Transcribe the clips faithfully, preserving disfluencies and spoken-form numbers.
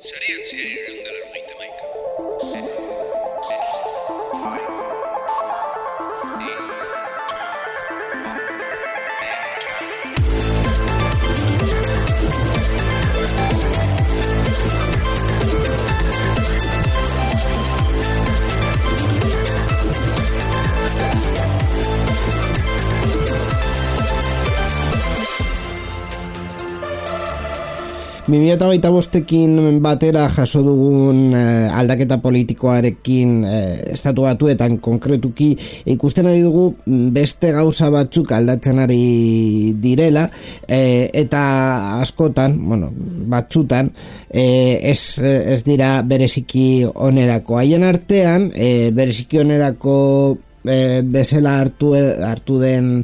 Sarean zehar iranda laurogeita hamaika. bi mila hogeita bostekin batera jaso dugun eh, aldaketa politikoarekin eh, estatu batuetan konkretuki ikusten ari dugu beste gauza batzuk aldatzen ari direla eh, eta askotan, bueno, batzutan eh, ez, ez dira bereziki onerako. Haien artean eh, bereziki onerako eh, bezala hartu, hartu den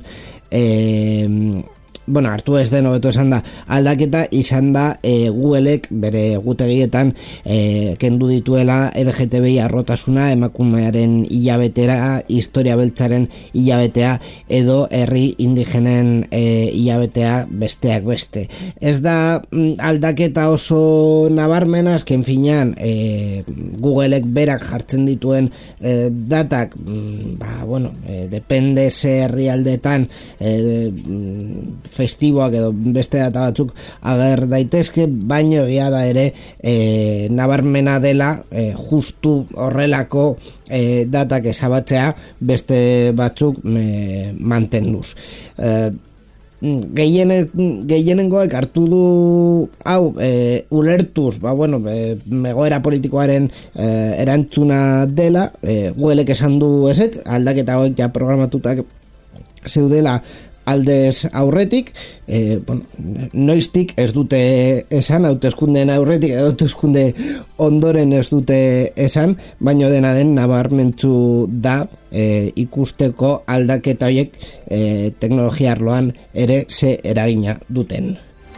eh, bueno, hartu ez den hobeto esan da aldaketa izan da e, Googleek bere gutegietan e, kendu dituela L G T B I arrotasuna emakumearen hilabetera, historia beltzaren hilabetea edo herri indigenen e, hilabetea besteak beste. Ez da aldaketa oso nabarmena, azken finean e, Googleek berak jartzen dituen e, datak, ba, bueno, e, depende ze herrialdetan e, festiboak edo beste data batzuk ager daitezke, baino egia da ere e, nabarmena dela e, justu horrelako e, datak ezabatzea beste batzuk e, mantenduz. E, Gehienen, gehienengoek hartu du hau e, ulertuz, ba bueno, e, egoera politikoaren e, erantzuna dela, e, Googleek esan du ezetz, aldaketa hauek ja programatutak zeudela aldez aurretik, e, bueno, noiztik ez dute esan, hauteskundeen aurretik edo hauteskunde ondoren ez dute esan, baino dena den nabarmentzu da e, ikusteko aldaketa horiek e, teknologia arloan ere ze eragina duten.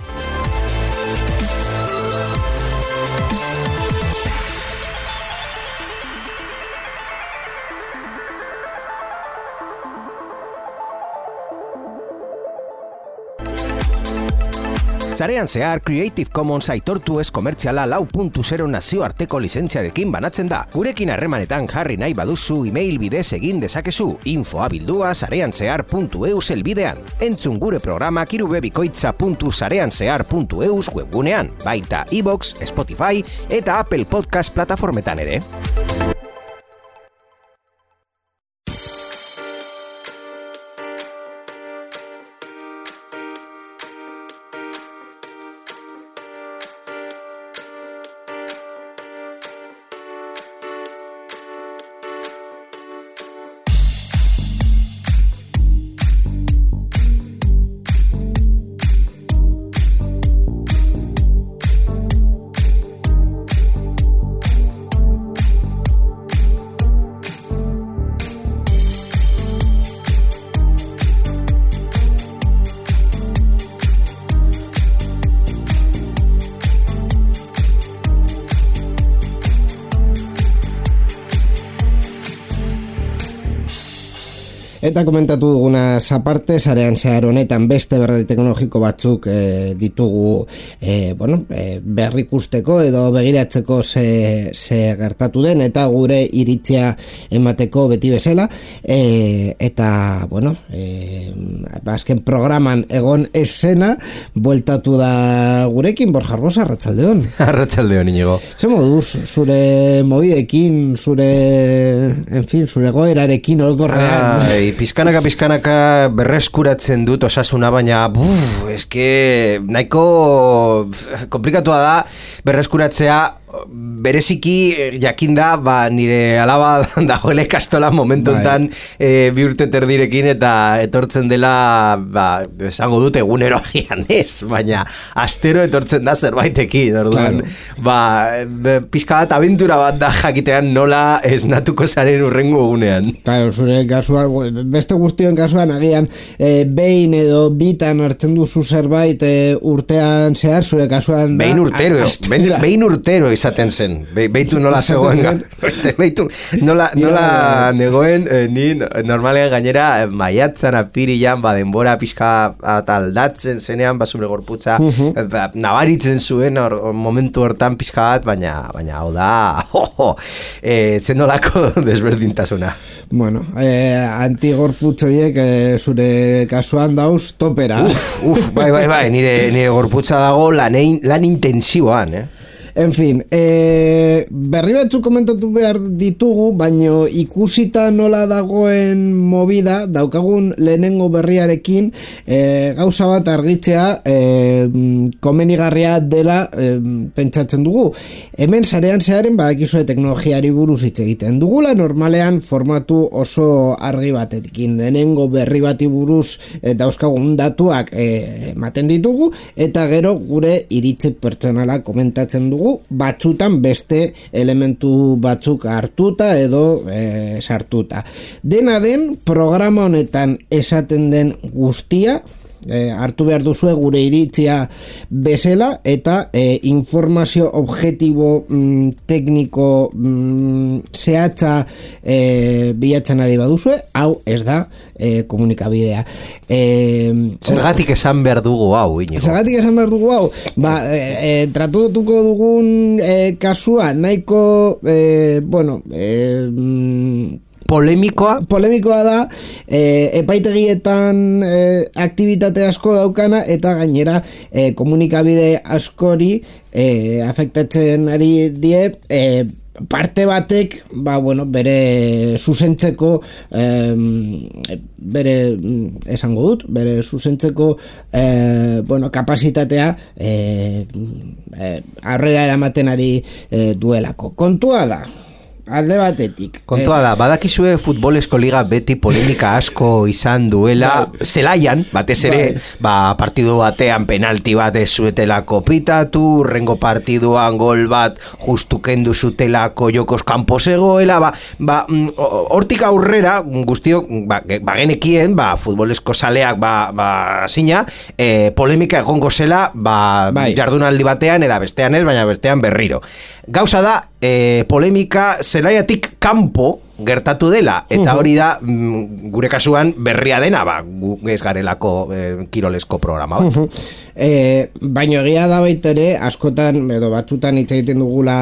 Sarean zehar Creative Commons aitortu ez komertziala lau puntu zero nazioarteko lizentziarekin banatzen da. Gurekin harremanetan jarri nahi baduzu email bidez egin dezakezu, infoa bildua sareanzehar puntu eus elbidean. Entzun gure programak irubebikoitza puntu sareanzehar puntu eus webgunean, baita iVoox, Spotify eta Apple Podcast plataformetan ere. Eta komentatu dugunaz aparte, sarean zehar honetan beste berri teknologiko batzuk e, ditugu e, bueno, e, berrikusteko edo begiratzeko ze, ze gertatu den eta gure iritzia emateko beti bezala e, eta bueno e, azken programan egon esena bueltatu da gurekin. Borja Arbosa, arratsaldeon. Arratsaldeon, Inigo. Ze moduz zure mobidekin, zure en fin, zure goerarekin orokorrean? Ai, pizkanaka pizkanaka berreskuratzen dut osasuna, baina buf, eske nahiko komplikatua da berreskuratzea. Bereziki jakinda, ba, nire alaba dagoela ikastola momentu enten e, bi urte terdirekin eta etortzen dela, ba, esango dute egunero agian ez, baina astero etortzen da zerbaitekin, orduan, claro. Ba, pizka bat abentura bat da jakitean nola esnatuko zaren urrengo egunean. Claro, zure kasuan, beste guztioen kasuan agian e, behin edo bitan hartzen duzu zerbait e, urtean zehar, zure kasuan da... Behin urtero, behin, behin urtero esaten zen. Be, beitu nola zegoen. Beitu nola, nola negoen, eh, ni normalean gainera eh, maiatzan apirilan, ba, denbora pixka aldatzen zenean, ba, zure gorputza, eh, ba, nabaritzen zuen or, or, momentu hortan pixka bat, baina, baina hau da, ho, ho, eh, zen nolako desberdintasuna. Bueno, eh, antigorputzoiek eh, zure kasuan dauz topera. Uf, uf, bai, bai, bai, nire, nire gorputza dago lan, lan intensiboan, eh? En fin, e, berri batzuk komentatu behar ditugu, baino ikusita nola dagoen movida, daukagun lehenengo berriarekin, e, gauza bat argitzea e, komenigarria dela e, pentsatzen dugu. Hemen sarean zearen badakizue teknologiari buruz hitz egiten dugula, normalean formatu oso argi batekin. Lehenengo berri bati buruz e, dauzkagun datuak ematen e, ditugu, eta gero gure iritzi pertsonala komentatzen dugu, batzutan beste elementu batzuk hartuta edo e, sartuta. Dena den, programa honetan esaten den guztia, e, hartu behar duzue gure iritzia bezala, eta e, informazio objektibo mm, tekniko mm, zehatza e, bilatzen ari baduzue, hau ez da e, komunikabidea. E, Zergatik esan behar dugu hau, Iñigo? Zergatik esan behar dugu hau? Ba, e, e, tratutuko dugun e, kasua, nahiko, e, bueno, e, polemikoa? Polemikoa da, e, epaitegietan e, aktivitate asko daukana, eta gainera e, komunikabide askori e, afektatzen ari die, e, parte batek, ba, bueno, bere zuzentzeko eh, bere esango dut, bere zuzentzeko eh, bueno, kapasitatea eh, eh, aurrera eramaten ari eh, duelako. Kontua da, alde batetik. Kontua da, badakizue futbolesko liga beti polemika asko izan duela, bai. Zelaian, batez ere, bai. Ba, partidu batean penalti bat ez zuetelako pitatu, rengo partiduan gol bat justu kendu zutelako jokos kanpo zegoela, ba, ba, hortik aurrera, guztiok, ba, ba genekien, ba, futbolesko zaleak, ba, ba, zina, e, polemika egongo zela, ba, bai. Jardunaldi batean, eda bestean ez, baina bestean berriro. Gauza da, e, polemika zelaiatik kanpo gertatu dela, eta hori da mm, gure kasuan berria dena, ba, gu ez garelako e, kirolesko programa. Uh-huh. E, baino egia da baita ere, askotan, edo batzutan hitz egiten dugula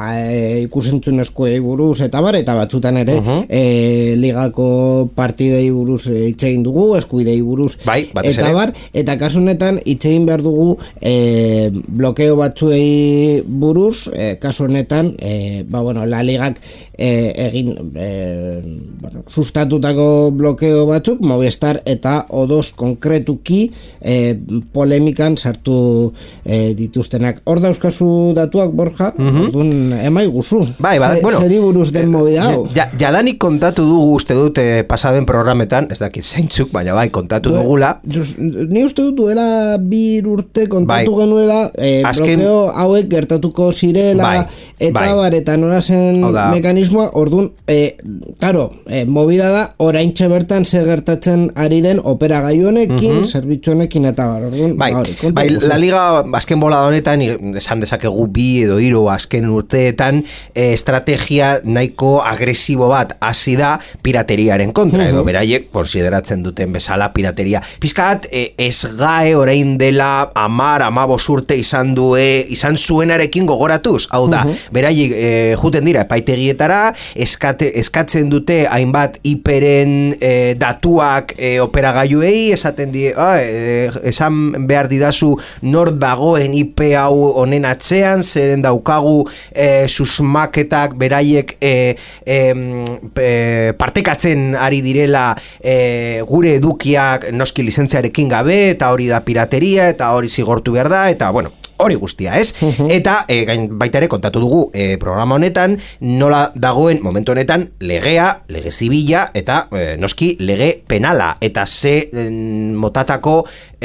e, ikusentzunezkoei buruz, eta bar, eta batzutan ere uh-huh. e, ligako partidei buruz hitz egin dugu, eskuidei buruz, bai, eta bar, eta kasu honetan hitz egin behar dugu e, blokeo batzuei buruz, e, kasu honetan, e, ba, bueno, la ligak e, egin e, bueno, sustatutako blokeo batzuk, Movistar eta O dos konkretuki e, polemikan sartu e, dituztenak. Hor dauzkazu datuak, Borja, uh-huh. orduan emai guzu. Bai, bai, bueno. Zeri buruz den movida hau. Ja, jadanik kontatu dugu uste dut e, pasaden programetan, ez dakit zeintzuk, baina bai, kontatu du, dugula. Just, ni uste dut duela bir urte kontatu bai. Genuela e, Azken... blokeo hauek gertatuko zirela, bai. Eta bai. Bar, eta nola zen mekanismoa, orduan, e, claro, e, movida da, oraintxe bertan ze gertatzen ari den operagailu honekin, uh-huh. zerbitzu honekin eta bar, orduan, bai, bai, bai la liga azken bolada honetan, esan dezakegu bi edo hiru azken urteetan, e, estrategia nahiko agresibo bat hasi da pirateriaren kontra, uh-huh. edo beraiek konsideratzen duten bezala pirateria. Pizkat, e, ez gae orain dela amar, amabos urte izan due, izan zuenarekin gogoratuz, hau da, uh-huh. beraiek e, juten dira epaitegietara, eskate, eskatzen dute hainbat hiperen e, datuak e, operagailuei, esaten die, ah, e, esan behar didazu nor dagoen I P hau honen atzean, zeren daukagu e, susmaketak beraiek e, e, e, partekatzen ari direla e, gure edukiak noski lizentziarekin gabe, eta hori da pirateria, eta hori zigortu behar da, eta bueno, hori guztia, ez? Uh-huh. Eta e, gain baita ere kontatu dugu e, programa honetan nola dagoen momentu honetan legea, lege zibila eta e, noski lege penala, eta ze e, motatako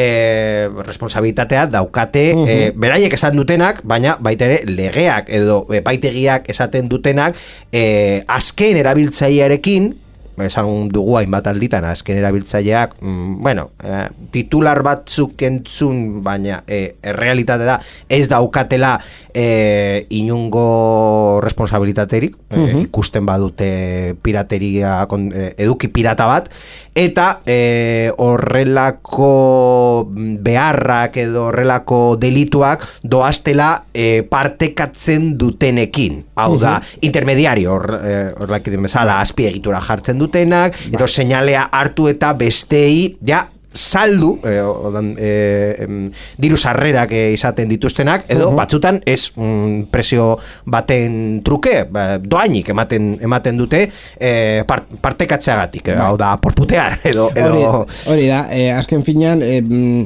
e, responsabilitatea daukate uh-huh. e, beraiek esan dutenak, baina baita ere legeak edo epaitegiak esaten dutenak e, azken erabiltzailearekin esan dugu hainbat alditan azken erabiltzaileak, mm, bueno, eh, titular batzuk entzun, baina eh, errealitate da ez daukatela eh, inungo responsabilitaterik, eh, ikusten badute pirateria, kon, eh, eduki pirata bat, eta eh, horrelako beharrak edo horrelako delituak doaztela eh, partekatzen dutenekin. Hau da, intermediario, horrelak uh, bezala azpiegitura jartzen dutenak, ba. Edo seinalea hartu eta bestei, ja, saldu, eh, odan, eh, diru sarrerak eh, izaten dituztenak, edo uh-huh. batzutan ez mm, presio baten truke, ba, doainik ematen ematen dute eh, part, partekatzeagatik, eh, hau da, porputear, edo... edo... Hori, hori da, eh, azken finean, eh,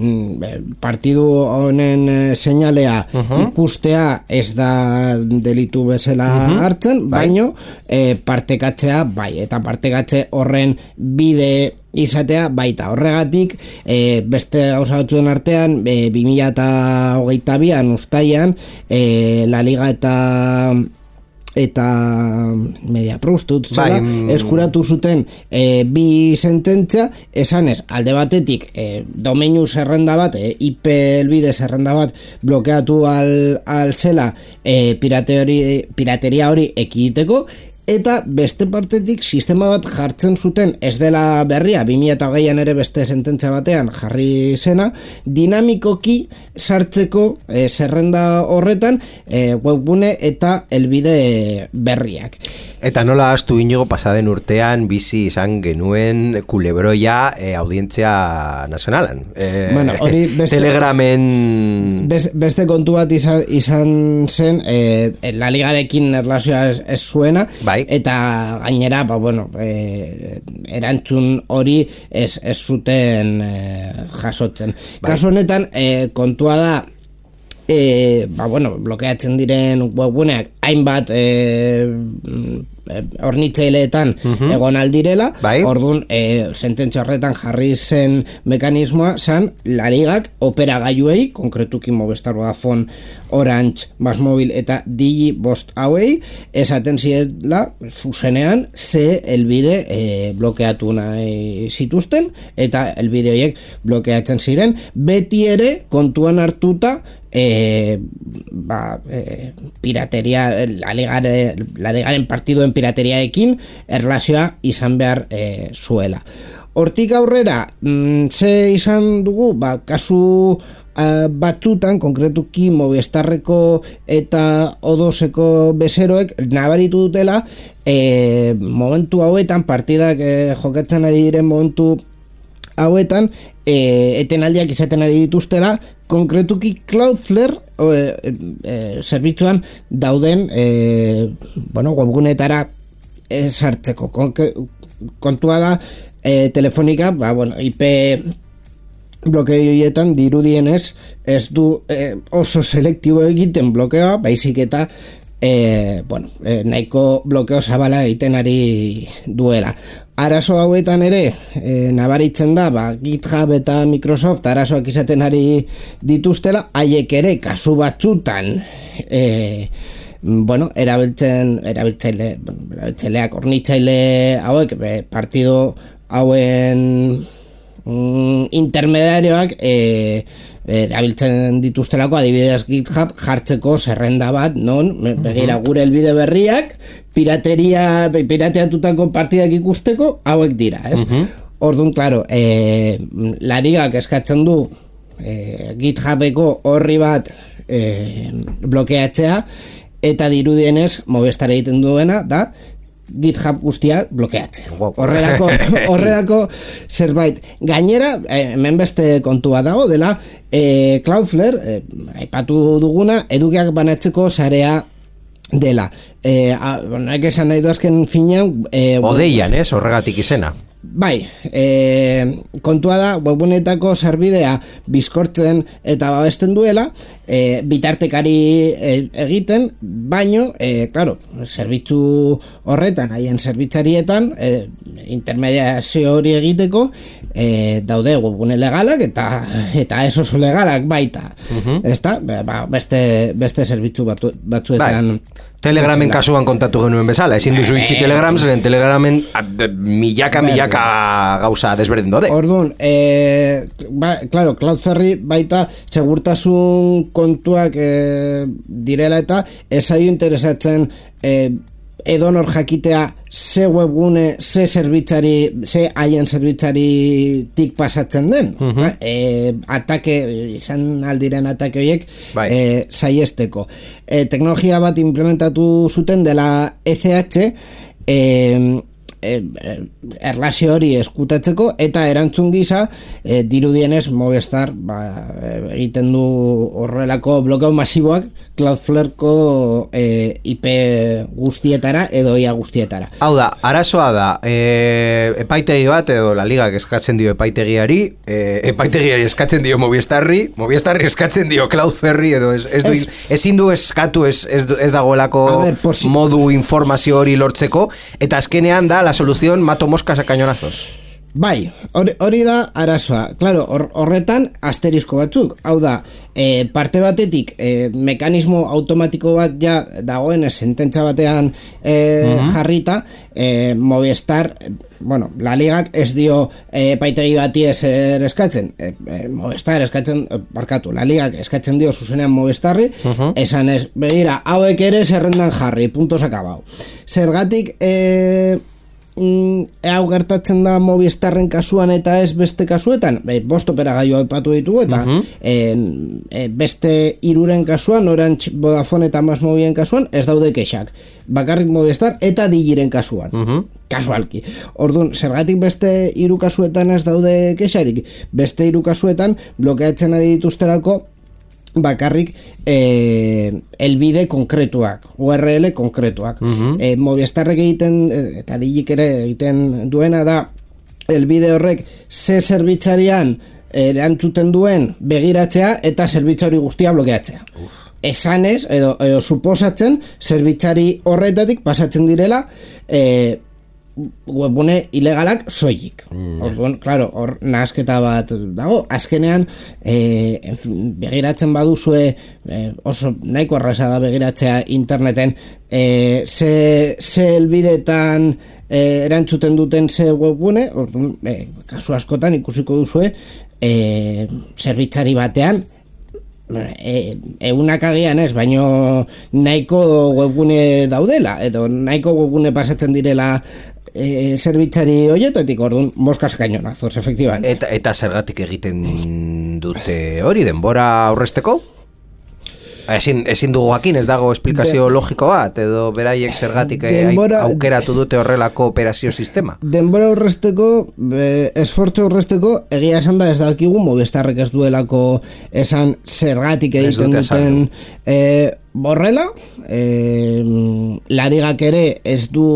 partidu honen eh, seinalea uh-huh. ikustea ez da delitu bezala uh-huh. hartzen, baino eh, partekatzea, bai, eta partekatze horren bide izatea baita. Horregatik e, beste gauza batzuen artean e, bi mila hogeita bian uztailean e, La Liga eta eta Media Pro bai, eskuratu zuten e, bi sententzia, esanez alde batetik e, domeinu zerrenda bat, e, I P helbide zerrenda bat blokeatu al, al zela e, pirateria, pirateria hori ekiditeko, eta beste partetik sistema bat jartzen zuten, ez dela berria, bi mila hogeian ere beste sententzia batean jarri zena, dinamikoki sartzeko e, zerrenda horretan e, webgune eta helbide berriak. Eta nola astu inigo pasaden urtean bizi izan genuen kulebroia e, audientzia nazionalan. E, bueno, hori beste, Telegramen... Beste, beste kontu bat izan, izan zen, e, La Ligarekin erlazioa ez, ez zuena, bai. Eta gainera, ba, bueno, e, erantzun hori ez, ez zuten e, jasotzen. Bai. Kasu honetan, e, kontua da, E, ba, bueno, blokeatzen diren webguneak hainbat e, hornitzaileetan uh-huh. egon aldirela, bai. Orduan e, sententzia horretan jarri zen mekanismoa zan La Ligak operagailuei, konkretuki Movistar, Vodafone, Orange, Basmobil eta Digi bost hauei esaten zirela zuzenean ze helbide e, blokeatu nahi zituzten eta helbide horiek blokeatzen ziren, beti ere kontuan hartuta E, ba, e, pirateria la ligaren, la ligaren partiduen pirateriaekin erlazioa izan behar e, zuela. Hortik aurrera mm, ze izan dugu, ba, kasu a, batzutan, konkretuki Movistarreko eta Odoseko bezeroek nabaritu dutela e, momentu hauetan, partidak e, jokatzen ari diren momentu hauetan e, etenaldiak izaten ari dituztela, konkretuki Cloudflare e, e, zerbitzuan dauden e, bueno, webgunetara e, sartzeko. Kontua da e, telefonika, ba, bueno, I P blokeoietan dirudienez ez du e, oso selektibo egiten blokeoa, baizik eta e, bueno, e, nahiko blokeo zabala egiten ari duela. Arazo hauetan ere e, nabaritzen da, ba, GitHub eta Microsoft arazoak izaten ari dituztela, haiek ere kasu batzutan e, bueno, erabiltzen erabiltzaile, bueno, erabiltzaileak hornitzaile hauek be, partido hauen mm, intermediarioak e, erabiltzen dituztelako, adibidez GitHub jartzeko zerrenda bat, non begira gure helbide berriak pirateria, pirateatutako partidak ikusteko hauek dira, ez? Uh-huh. Orduan, claro, e, La Ligak eskatzen du e, GitHubeko horri bat e, blokeatzea, eta dirudienez Movistar egiten duena da GitHub guztia blokeatzen. Horrelako, horrelako zerbait. Gainera, hemen beste kontua dago dela, e, Cloudflare, e, aipatu duguna, edukiak banatzeko sarea dela. E, a, naik esan nahi du azken finean... E, Odeian, ez? Horregatik izena. Bai, e, kontua da webgunetako sarbidea bizkortzen eta babesten duela, e, bitartekari egiten, baino, e, claro, zerbitzu horretan, haien zerbitzarietan, e, intermediazio hori egiteko, e, daude webgune legalak eta eta ez oso legalak baita. Uh-huh. Ezta? Ba, beste, beste zerbitzu batu, batzuetan... Bai. Telegramen kasuan kontatu genuen bezala, ezin duzu itxi Telegram, zeren Telegramen milaka, milaka gauza desberdin dode. Orduan, e, ba, claro, Cloudflare baita segurtasun kontuak e, direla eta ezaio interesatzen e, edonor jakitea ze webgune, ze zerbitzari, ze haien zerbitzari tik pasatzen den. Uh-huh. E, atake, izan aldiren atake horiek bai. e, saiesteko. E, teknologia bat implementatu zuten dela E C H e, e, erlazio hori eskutatzeko eta erantzun gisa e, dirudienez Movistar ba, egiten du horrelako blokeo masiboak Cloudflareko e, I P guztietara edo ia guztietara. Hau da, arazoa da e, epaitegi bat edo la ligak eskatzen dio epaitegiari e, epaitegiari eskatzen dio Movistarri Movistarri eskatzen dio Cloudflare edo ez, ez du, ezin du eskatu ez, ez, ez dagoelako ver, posi- modu informazio hori lortzeko eta azkenean da la solución mato moscas a cañonazos. Bai, hori, hori da arazoa. Claro, or, horretan asterizko batzuk. Hau da, e, parte batetik e, mekanismo automatiko bat ja dagoen sententza batean e, uh-huh. jarrita, e, Movistar, bueno, la ligak ez dio e, epaitegi bati ezer eskatzen. E, e, Movistar eskatzen, e, barkatu, la ligak eskatzen dio zuzenean Movistarri, uh-huh. esan ez, begira, hauek ere zerrendan jarri, puntos akabau. Zergatik, e, Mm, hau gertatzen da Movistarren kasuan eta ez beste kasuetan, be, bost operagailu aipatu ditugu eta uh-huh. e, e, beste hiruren kasuan, Orange, Vodafone eta MásMóvilen kasuan ez daude kexak, bakarrik Movistar eta Digiren kasuan uh-huh. kasualki. Orduan, zergatik beste hiru kasuetan ez daude kexarik, beste hiru kasuetan blokeatzen ari dituzterako bakarrik eh, elbide konkretuak, U R L konkretuak. Uh-huh. eh, Movistarrek egiten eta Digik ere egiten duena da elbide horrek ze zerbitzarian erantzuten duen begiratzea eta zerbitzari guztia blokeatzea. Uf. Esanez, edo, edo suposatzen zerbitzari horretatik pasatzen direla eh, webune ilegalak soilik. Mm. Orduan, claro, hor nahasketa bat dago. Azkenean, eh, begiratzen baduzue, eh, oso nahiko erraza da begiratzea interneten, eh, ze, ze elbidetan eh, erantzuten duten ze webune, orduan, eh, kasu askotan ikusiko duzue, eh, zerbitzari batean, E, eunak agian ez, baino nahiko webgune daudela edo nahiko webgune pasatzen direla e, zerbitzari hoietatik, orduan moskas cañonazos, efectivamente. Eta, eta zergatik egiten dute hori, denbora aurrezteko? Ezin, ezin dugu jakin, ez dago esplikazio De, logiko bat, edo beraiek zergatik denbora, aukeratu dute horrelako operazio sistema. Denbora aurrezteko, esfortzu aurrezteko, egia esan da ez dakigu, Movistarrek ez duelako esan zergatik egiten duten e, borrela, e, larigak ere ez du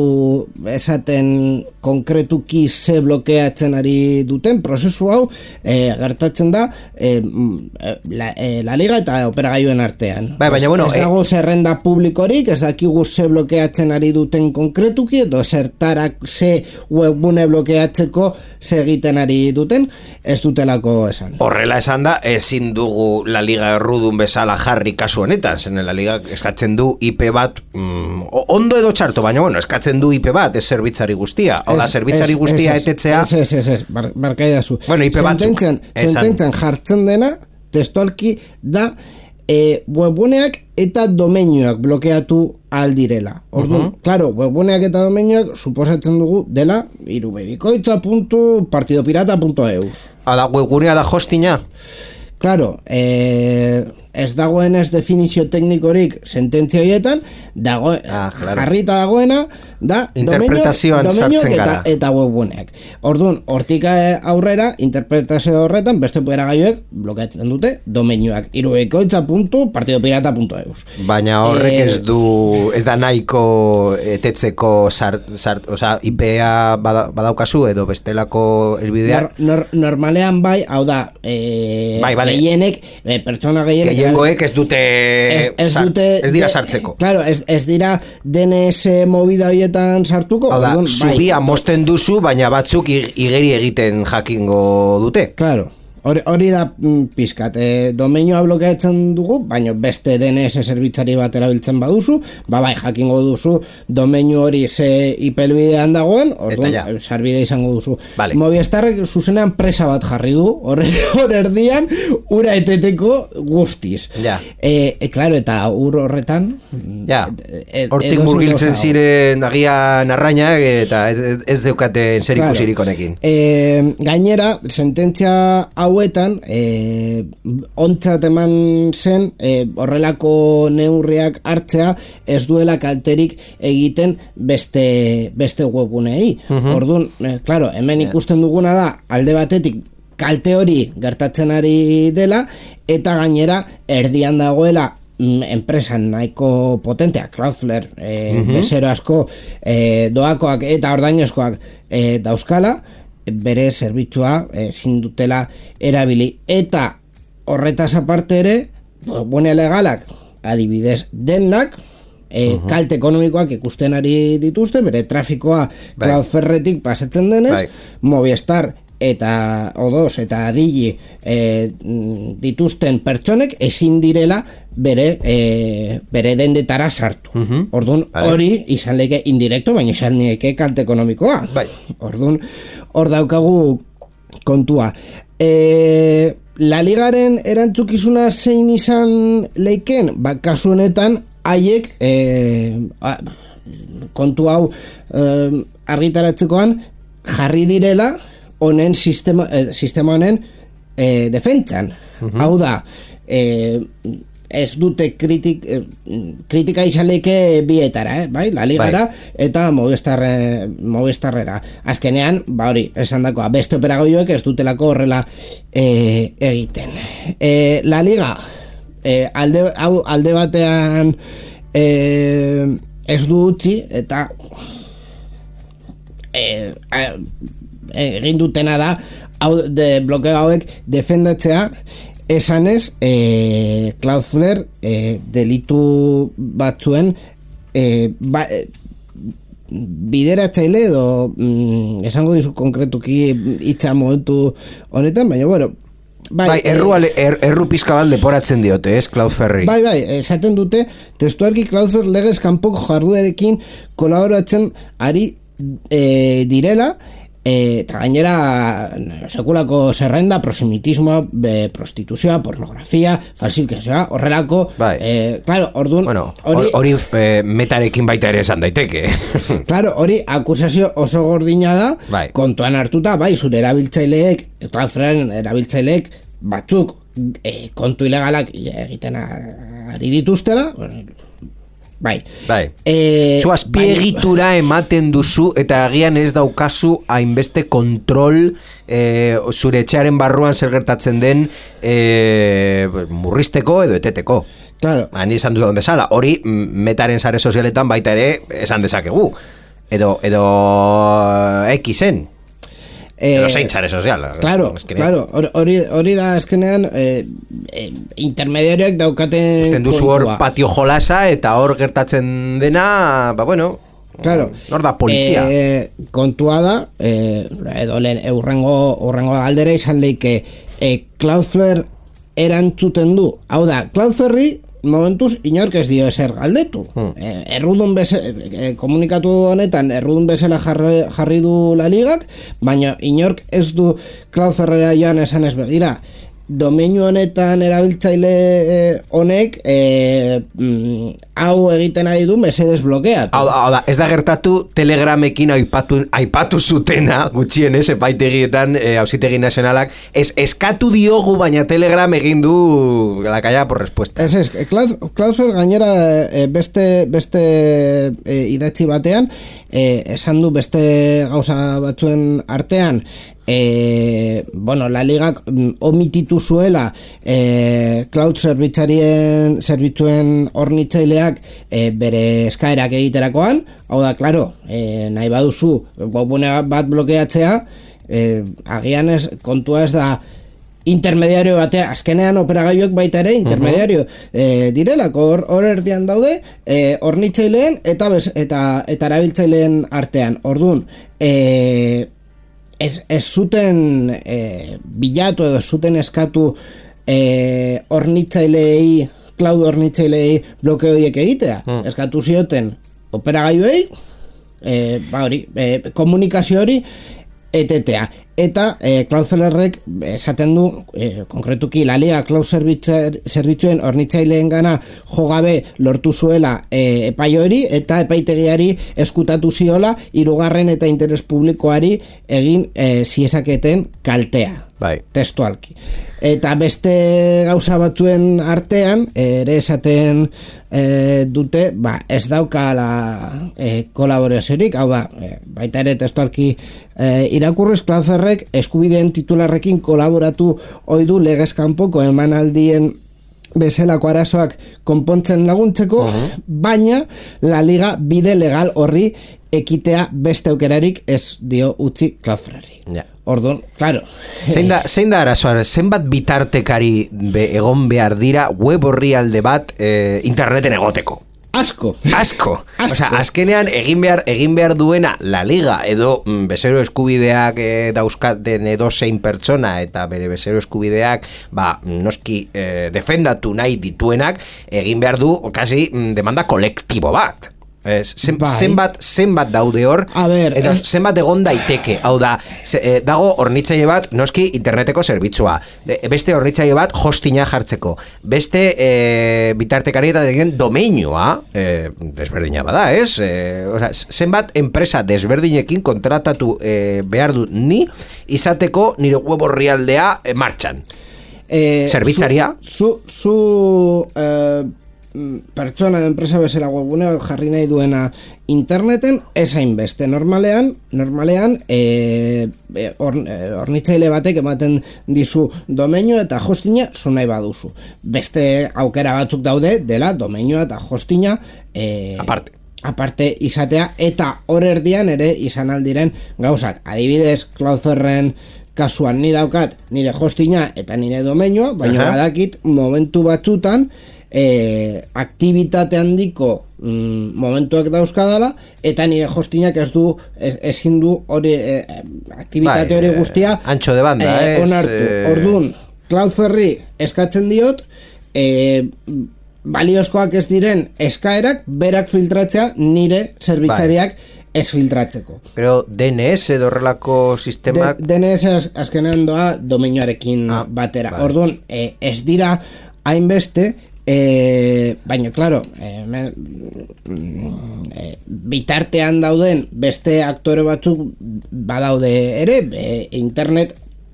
esaten konkretuki ze blokeatzen ari duten prozesu hau, e, gertatzen da e, la, e, la liga eta operagailuen artean. Bai, baina, bueno, ez dago zerrenda publikorik, ez dakigu ze blokeatzen ari duten konkretuki, edo zertarak ze webgune blokeatzeko ze egiten ari duten, ez dutelako esan. Horrela esan da, ezin dugu la liga errudun bezala jarri kasu honetan, zen la liga eskatzen du I P bat mm, ondo edo txarto, baina bueno, eskatzen du I P bat ez zerbitzari guztia, hau da zerbitzari guztia es, etetzea ez, ez, ez, ez, bar, barkaidazu bueno, I P batzuk sententzen jartzen dena testualki da e, webguneak eta domeinioak blokeatu aldirela. Orduan, uh-huh. claro, webguneak eta domeinioak suposatzen dugu dela irubebikoitza puntu partidopirata puntu eus. Ada webgunea da hostina? Claro, eh, ez dagoen ez definizio teknikorik sententzia horietan, dago, ah, claro. jarrita dagoena da interpretazioan sartzen eta, gara eta webguneak. Orduan, hortik aurrera interpretazio horretan beste operagailuek blokeatzen dute domeinioak irubebikoitza puntu partidopirata puntu eus. Baina horrek eh, ez du ez da nahiko etetzeko sart, sart, oza, I P a bada, badaukazu edo bestelako elbideak. Nor, nor, normalean bai, hau da eh, bai, vale. gehienek, eh, pertsona gehienek gehiengoek ez dute ez, ez, dute, ez dira sartzeko. Claro, ez, ez dira D N S movida horietan sartuko. Hau da, zubia bai. Mosten duzu, baina batzuk igeri egiten jakingo dute. Claro. Hori, hori da mm, pizkat, e, domeinua blokeatzen dugu, baina beste D N S zerbitzari bat erabiltzen baduzu, ba bai, jakingo duzu domeinu hori ze ipelbidean dagoen, orduan, sarbide izango duzu. Vale. Movistarrek zuzenean presa bat jarri du, hor erdian, ura eteteko guztiz. Ja. E, e, claro, eta ur horretan... Ja, e, hortik murgiltzen ziren agian arrainak, eta ez, ez deukaten zer ikusirik honekin. E, gainera, sententzia hauetan e, ontzat eman zen e, horrelako neurriak hartzea ez duela kalterik egiten beste, beste webgunei. Uh-huh. Orduan, e, claro, hemen ikusten duguna da alde batetik kalte hori gertatzen ari dela eta gainera erdian dagoela enpresan nahiko potenteak, Cloudflare, e, uh-huh. bezero asko e, doakoak eta ordainezkoak e, dauzkala, bere zerbitzua ezin eh, dutela erabili eta horretaz aparte ere bone legalak adibidez denak eh, uh-huh. kalte ekonomikoak ikusten ari dituzte bere trafikoa Cloudflaretik pasatzen denez Bye. Movistar eta O dos eta Digi eh, dituzten pertsonek ezin direla bere eh, bere dendetara sartu. Uh-huh. Orduan hori vale. Izan leke indirekto, baina izan leke kalte ekonomikoa. Bai. Orduan hor daukagu kontua. E, La Ligaren erantzukizuna zein izan leiken, ba kasu honetan haiek e, kontu hau e, argitaratzekoan jarri direla honen sistema, eh, sistema honen eh, defentsan. Uh-huh. Hau da, eh, ez dute kritik, eh, kritika izan leke bietara, eh? Bai? La Ligara bai. Eta Movistar, eh, Movistarrera. Azkenean, ba hori, esan dakoa, beste operagoioek ez dutelako horrela eh, egiten. Eh, La Liga, eh, alde, hau, alde batean eh, ez du utzi, eta eh, eh, egin dutena da hau de blokeo hauek defendatzea esanez e, Cloudflare e, delitu batzuen e, ba, e, bideratzaile edo mm, esango dizu konkretuki hitza momentu honetan, baina bueno bai, bai erru, ale, er, erru pizka bat leporatzen diote, ez, Cloudflare. Bai, bai, esaten dute testuarki Cloudflare legez kanpoko jarduerekin kolaboratzen ari e, direla eta gainera sekulako zerrenda, prosimitismoa, be, prostituzioa, pornografia, falsifikazioa, horrelako bai. eh, claro, orduan bueno, hori, hori eh, metarekin baita ere esan daiteke claro, hori akusazio oso gordina da bai. Kontuan hartuta, bai, zure erabiltzaileek Cloudflaren erabiltzaileek batzuk eh, kontu ilegalak egiten ari dituztela, bueno, bai. Bai. E, Zu azpiegitura bai. Ematen duzu eta agian ez daukazu hainbeste kontrol e, zure etxearen barruan zer gertatzen den e, murrizteko edo eteteko. Claro. Hani esan dut bezala, hori metaren sare sozialetan baita ere esan dezakegu. Edo, edo Xen. Edo zein sare sozial. Claro, claro, hori, hori da azkenean eh, eh, intermediarioek daukaten usten duzu hor patio jolasa eta hor gertatzen dena, ba bueno, claro, hor da polizia. Eh, kontua da, eh, edo lehen urrengo, urrengo aldera izan leike eh, Cloudflare erantzuten du. Hau da, Cloudflare momentuz inork ez dio ezer galdetu. Hmm. Eh, errudun bezala, eh, komunikatu honetan errudun bezala jarri, jarri du La Ligak, baina inork ez du Cloudflarea joan esan ez begira. Domeinu honetan erabiltzaile eh, honek eh, mm, hau egiten ari du mesedez blokeatu. Hau, hau da, ez da gertatu Telegramekin aipatu, aipatu zutena gutxienez epaitegietan eh, auzitegi nazionalak ez eskatu diogu baina Telegram egin du la calla por respuesta. Ez ez, Cloudflare gainera eh, beste, beste eh, idatzi batean eh, esan du beste gauza batzuen artean Eh, bueno, La Ligak mm, omititu zuela eh, cloud zerbitzarien zerbitzuen hornitzaileak eh, bere eskaerak egiterakoan, hau da, claro, eh, nahi baduzu webgune bat blokeatzea, eh, agian ez, kontua ez da intermediario batean, azkenean operagailuek baita ere intermediario uh-huh. eh, direlako hor, hor erdian daude eh, hornitzaileen eta, bez, eta, eta erabiltzaileen artean. Orduan, eh, ez, ez zuten e, bilatu edo ez zuten eskatu e, hornitzaileei, cloud hornitzaileei bloke horiek egitea. Mm. Eskatu zioten operagailuei, e, ba hori, e, komunikazio hori etetea. Eta e, Cloudflare-ek esaten du, e, konkretuki la Liga Cloud zerbitzuen hornitzaileen gana jogabe lortu zuela e, epai hori, eta epaitegiari eskutatu ziola hirugarren eta interes publikoari egin e, ziezaketen kaltea. Bai. Testualki. Eta beste gauza batzuen artean ere esaten e, dute, ba, ez daukala e, kolaboraziorik, hau da, e, baita ere testualki e, irakurriz Cloudflare-ek eskubideen titularrekin kolaboratu oidu legez kanpoko emanaldien bezalako arazoak konpontzen laguntzeko, uh-huh. baina la Liga bide legal horri ekitea beste aukerarik ez dio utzi Cloudflare-ri. Ja. Orduan, claro. Zein da, zein da arazoa, zenbat bitartekari be, egon behar dira web orrialde bat e, interneten egoteko? Asko. Asko. Asko. Osea, azkenean egin behar, egin behar duena la Liga edo mm, bezero eskubideak e, dauzkaten edo zein pertsona eta bere bezero eskubideak ba, noski e, defendatu nahi dituenak egin behar du kasi mm, demanda kolektibo bat. Ez, zen, bai. zenbat, zenbat daude hor ber, eta eh. zenbat egon daiteke, hau da ze, eh, dago hornitzaile bat noski interneteko zerbitzua, beste hornitzaile bat hostina jartzeko, beste eh, bitartekari eta degen domeinua eh, desberdina bada, ez? Eh, oza, zenbat enpresa desberdinekin kontratatu eh, behar du ni izateko nire web orrialdea eh, martxan eh, zerbitzaria zu, zu, zu eh, pertsona de enpresa bezala webgune bat jarri nahi duena interneten ez hainbeste. Normalean, normalean e, or, hornitzaile batek ematen dizu domeinu eta hostina zu nahi baduzu. Beste aukera batzuk daude dela domeinu eta hostina e, aparte. aparte izatea eta hor erdian ere izan aldiren gauzak. Adibidez, Cloudflare-en kasuan ni daukat nire hostina eta nire domeinua, baina uh-huh. badakit momentu batzutan E, aktivitate handiko mm, momentuak dauzkadala eta nire hostinak ez du ez, ezin du hori e, aktivitate hori guztia eh, ancho de banda e, onartu. Eh... Orduan Cloudflare eskatzen diot e, baliozkoak ez diren eskaerak berak filtratzea nire zerbitzariak ez filtratzeko. Pero D N S edo horrelako sistemak D N S az, azkenean doa domeinoarekin ah, batera. Bai. Orduan e, ez dira hainbeste. E, baina, claro, e, me, e, bitartean dauden beste aktore batzuk badaude ere, e, internet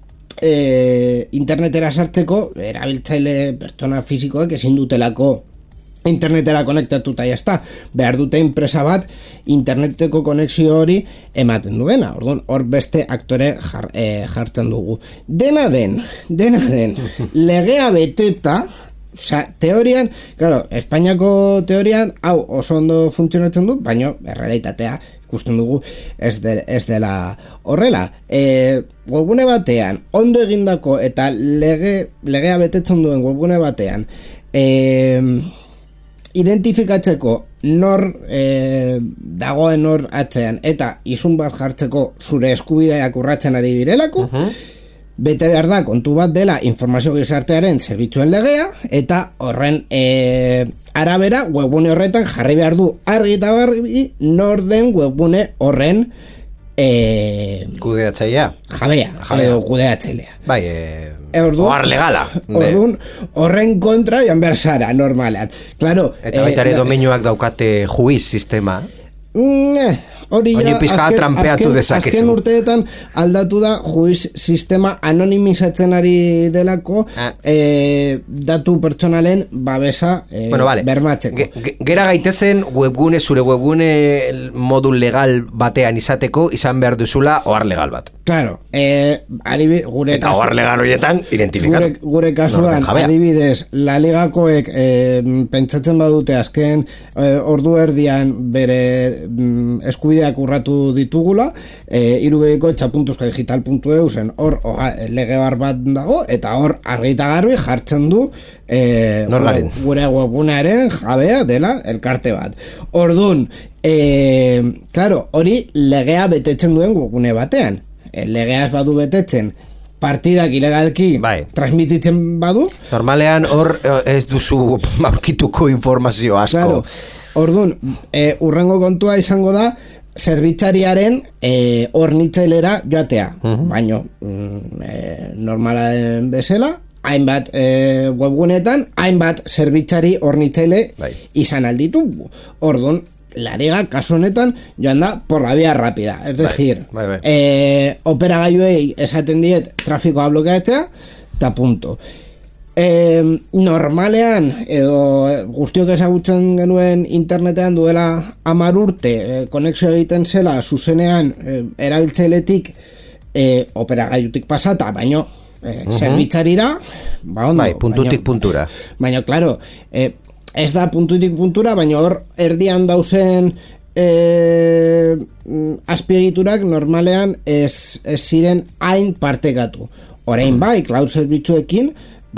e, internetera sartzeko erabiltzaile pertsona fisikoek ezin dutelako internetera konektatuta jazta, behar dute enpresa bat interneteko konexio hori ematen duena, orduan hor beste aktore jar, e, jartzen dugu. Dena den, dena den, legea beteta. Osa, teorian, claro, Espainiako teorian hau oso ondo funtzionatzen du, baina errealitatea ikusten dugu ez, de, ez dela horrela. E, webgune batean, ondo egindako eta lege, legea betetzen duen webgune batean, e, identifikatzeko nor e, dagoen nor atzean eta izun bat jartzeko zure eskubideak urratzen ari direlako, uh-huh. bete behar da kontu bat dela informazio gizartearen zerbitzuen legea eta horren e, arabera webgune horretan jarri behar du argi eta garbi nor den webgune horren e, kudeatzailea jabea, jabea. Edo kudeatzailea bai, e, ohar legala orduan horren kontra joan behar zara normalean claro, eta baita ere e, domeinuak daukate juiz sistema ne hori ja, azken, azken, azken urteetan aldatu da juiz sistema anonimizatzen ari delako ah. e, datu pertsonalen babesa e, bueno, vale. bermatzeko. Ge, gera gaitezen webgune, zure webgune modul legal batean izateko izan behar duzula ohar legal bat. Claro, e, adibidez, gure eta ohar legal horietan identifikatu. Gure, gure kasuan, no, adibidez, la ligakoek e, pentsatzen badute azken e, ordu erdian bere mm, eskubideak urratu ditugula, e, irubeiko txapuntuzka digital puntu e u zen hor lege bar bat dago eta hor argita garbi jartzen du e, gure, gure webgunearen jabea dela elkarte bat. Ordun, e, claro, hori legea betetzen duen webgune batean. legeaz badu betetzen, partidak ilegalki bai. transmititzen badu. Normalean hor ez duzu aurkituko informazio asko. Claro, orduan, e, urrengo kontua izango da, zerbitzariaren e, hornitzailera joatea. Uh-huh. Baina, mm, e, normala den bezala, hainbat e, webgunetan, hainbat zerbitzari hornitzaile bai. izan alditu. Orduan, la liga, kasu honetan, joan da por la vía rápida. Es decir, bai, bai, bai. Eh, operagailuei esaten diet trafikoa blokeatzea, eta punto. Eh, normalean, edo guztiok ezagutzen genuen internetean duela hamar urte, eh, konexio egiten zela, zuzenean, eh, erabiltzailetik, eh, operagailutik pasata, baino, eh, uh-huh. zerbitzarira, ba ondo. Bai, puntutik baino, puntura. Baina, claro, eh, ez da puntutik puntura, baina hor erdian dauzen e, azpiegiturak normalean ez, ez ziren hain partekatu. Orain bai, cloud zerbitzuekin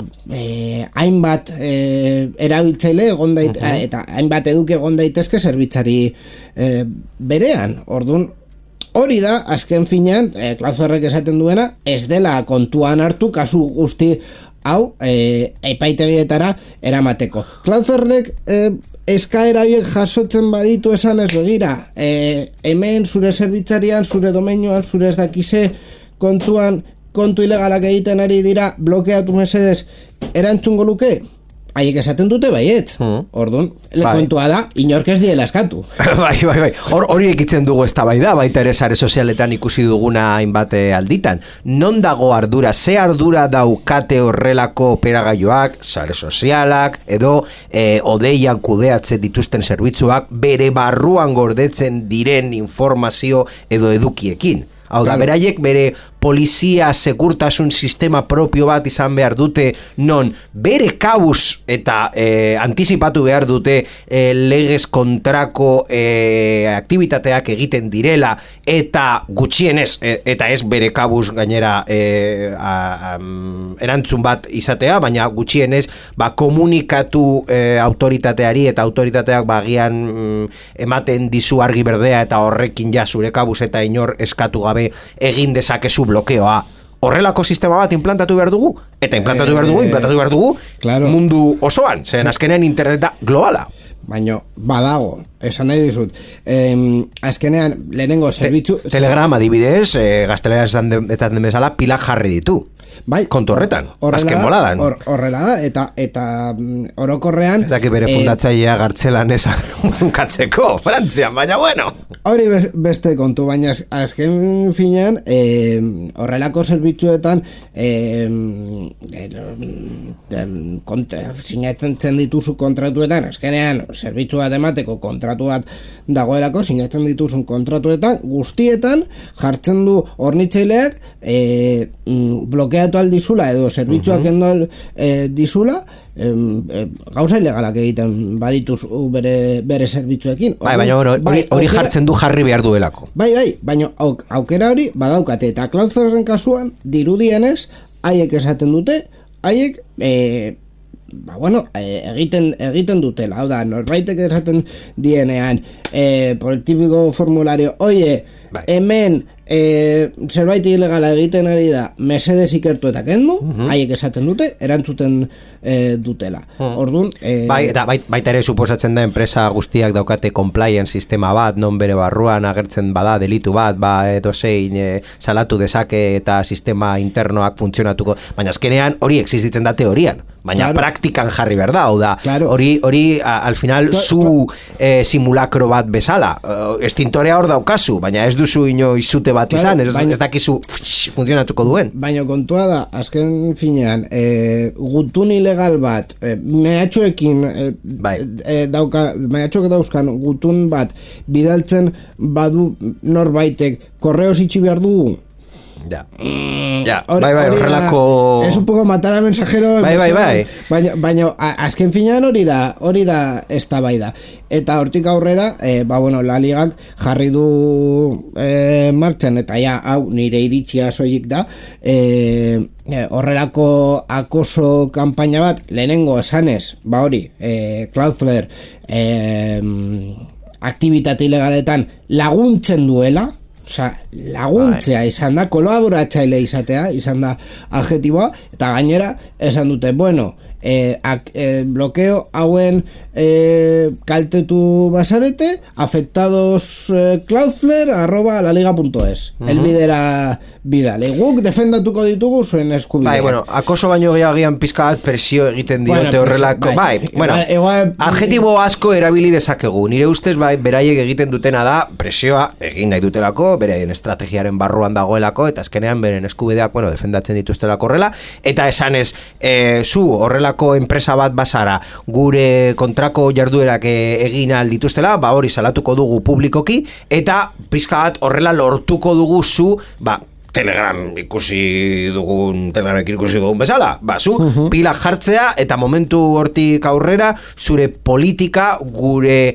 e, hainbat e, erabiltzaile egon dait, uh-huh. eta hainbat eduki egon daitezke zerbitzari e, berean. Orduan, hori da, azken finean, e, Cloudflare esaten duena, ez dela kontuan hartu kasu guzti hau e, epaitegietara eramateko. Cloudflare e, eskaera biek jasotzen baditu esan ez begira, e, hemen zure zerbitzarian, zure domenioan, zure ez dakize kontuan kontu ilegalak egiten ari dira, blokeatu mesedez erantzungo luke? Haiek esaten dute baiet. Hmm. Orduan, bai. kontua da, inork ez diela eskatu. bai, bai, bai. Hor, hori ekitzen dugu eztabaida, baita ere sare sozialetan ikusi duguna hainbat alditan. Non dago ardura, ze ardura daukate horrelako operagailuak, sare sozialak, edo e, odeian kudeatzen dituzten zerbitzuak, bere barruan gordetzen diren informazio edo edukiekin. Hau da, beraiek bere polizia segurtasun sistema propio bat izan behar dute, non bere kabuz eta e, antizipatu behar dute e, legez kontrako e, aktivitateak egiten direla, eta gutxienez, e, eta ez bere kabuz gainera e, a, a, erantzun bat izatea, baina gutxienez ba, komunikatu e, autoritateari, eta autoritateak bagian mm, ematen dizu argi berdea, eta horrekin ja zure kabuz eta inor eskatu gabe egin dezakezu blokeoa. Horrelako sistema bat implantatu behar dugu, eta implantatu behar dugu, implantatu behar dugu claro. mundu osoan, zen azkenean interneta globala. Baina badago, esan nahi dizut, eh, azkenean lehenengo zerbitzu... Te, telegrama adibidez, eh, gaztelera esan den bezala, pilak jarri ditu. Bai, kontu horretan, azken boladan. Hor, horrela da, eta eta orokorrean... Eta que bere fundatzailea eh, gartzelan esan katzeko, Frantzian, baina bueno. Hori beste kontu, baina azken finean, eh, horrelako zerbitzuetan eh, sinatzen dituzu kontratuetan, azkenean zerbitzu bat emateko kontratu bat dagoelako, sinatzen dituzun kontratuetan, guztietan jartzen du hornitzaileak eh, blokeatu aldizula edo zerbitzuak uh-huh. endol eh, dizula eh, eh, gauza ilegalak egiten badituz bere, bere zerbitzuekin. Bai, baina hori, bai, hori jartzen du jarri behar duelako. Bai, bai, baina auk, aukera hori badaukate, eta Cloudflaren kasuan dirudienez, haiek esaten dute, haiek eh, ba, bueno, eh, egiten, egiten dutela, hau da, norbaitek esaten dienean eh, por el típico formulario, oie, bai. hemen E, zerbait ilegala egiten ari da mesedez ikertu eta kendu, uh-huh. haiek esaten dute, erantzuten e, dutela. Uh-huh. Orduan, e, bai, eta bait, baita ere suposatzen da enpresa guztiak daukate compliance sistema bat, non bere barruan agertzen bada delitu bat, ba edo zein e, salatu dezake eta sistema internoak funtzionatuko, baina azkenean hori existitzen da teorian, baina claro. praktikan jarri behar da, hau da, claro. hori, hori a, al final to, zu e, simulakro bat bezala, uh, estintorea hor daukazu, baina ez duzu inoiz zute bat claro, izan, ez, baina, ez dakizu fsh, funtzionatuko duen. Baina kontua da, azken finean, e, gutun ilegal bat, e, mehatxoekin e, bai. e, dauka, mehatxoek dauzkan gutun bat bidaltzen badu norbaitek korreos itxi behar dugu. Ja, ja, Or, bai, bai, horrelako... Es un poco matar al mensajero... Bai, bai, bai. Baina, baina azken finean hori da, hori da eztabaida. Eta hortik aurrera, eh, ba, bueno, la ligak jarri du eh, martxan, eta ja, hau, nire iritzia soilik da, eh, eh, horrelako acoso kanpaina bat, lehenengo esanez, ba hori, eh, Cloudflare, eh, aktivitate ilegaletan laguntzen duela, Osea, laguntzea izan da, kolaboratzaile izatea, izan da adjetiboa, eta gainera, esan dute, bueno, eh, ak, eh, blokeo hauen eh, kaltetu basarete, afectados eh, Cloudflare arroba laliga punto es. Uh-huh. Elbidera bidale. Guk defendatuko ditugu zuen eskubideak. Bai, bueno, akoso baino gehiagian pizka bat presio egiten diote bueno, horrelako. Bai, bai bueno, igual, adjetibo asko erabili dezakegu. Nire ustez, bai, beraiek egiten dutena da presioa egin nahi dutelako, beraien estrategiaren barruan dagoelako, eta azkenean beren eskubideak, bueno, defendatzen dituztelako horrela, eta esanez, e, zu horrelako enpresa bat bazara, gure kontrako jarduerak egin aldituztela, ba hori salatuko dugu publikoki, eta pizka bat horrela lortuko dugu zu, ba, Telegram ikusi dugun, Telegram ikusi dugun bezala, ba, zu, uh-huh. pila jartzea, eta momentu hortik aurrera, zure politika, gure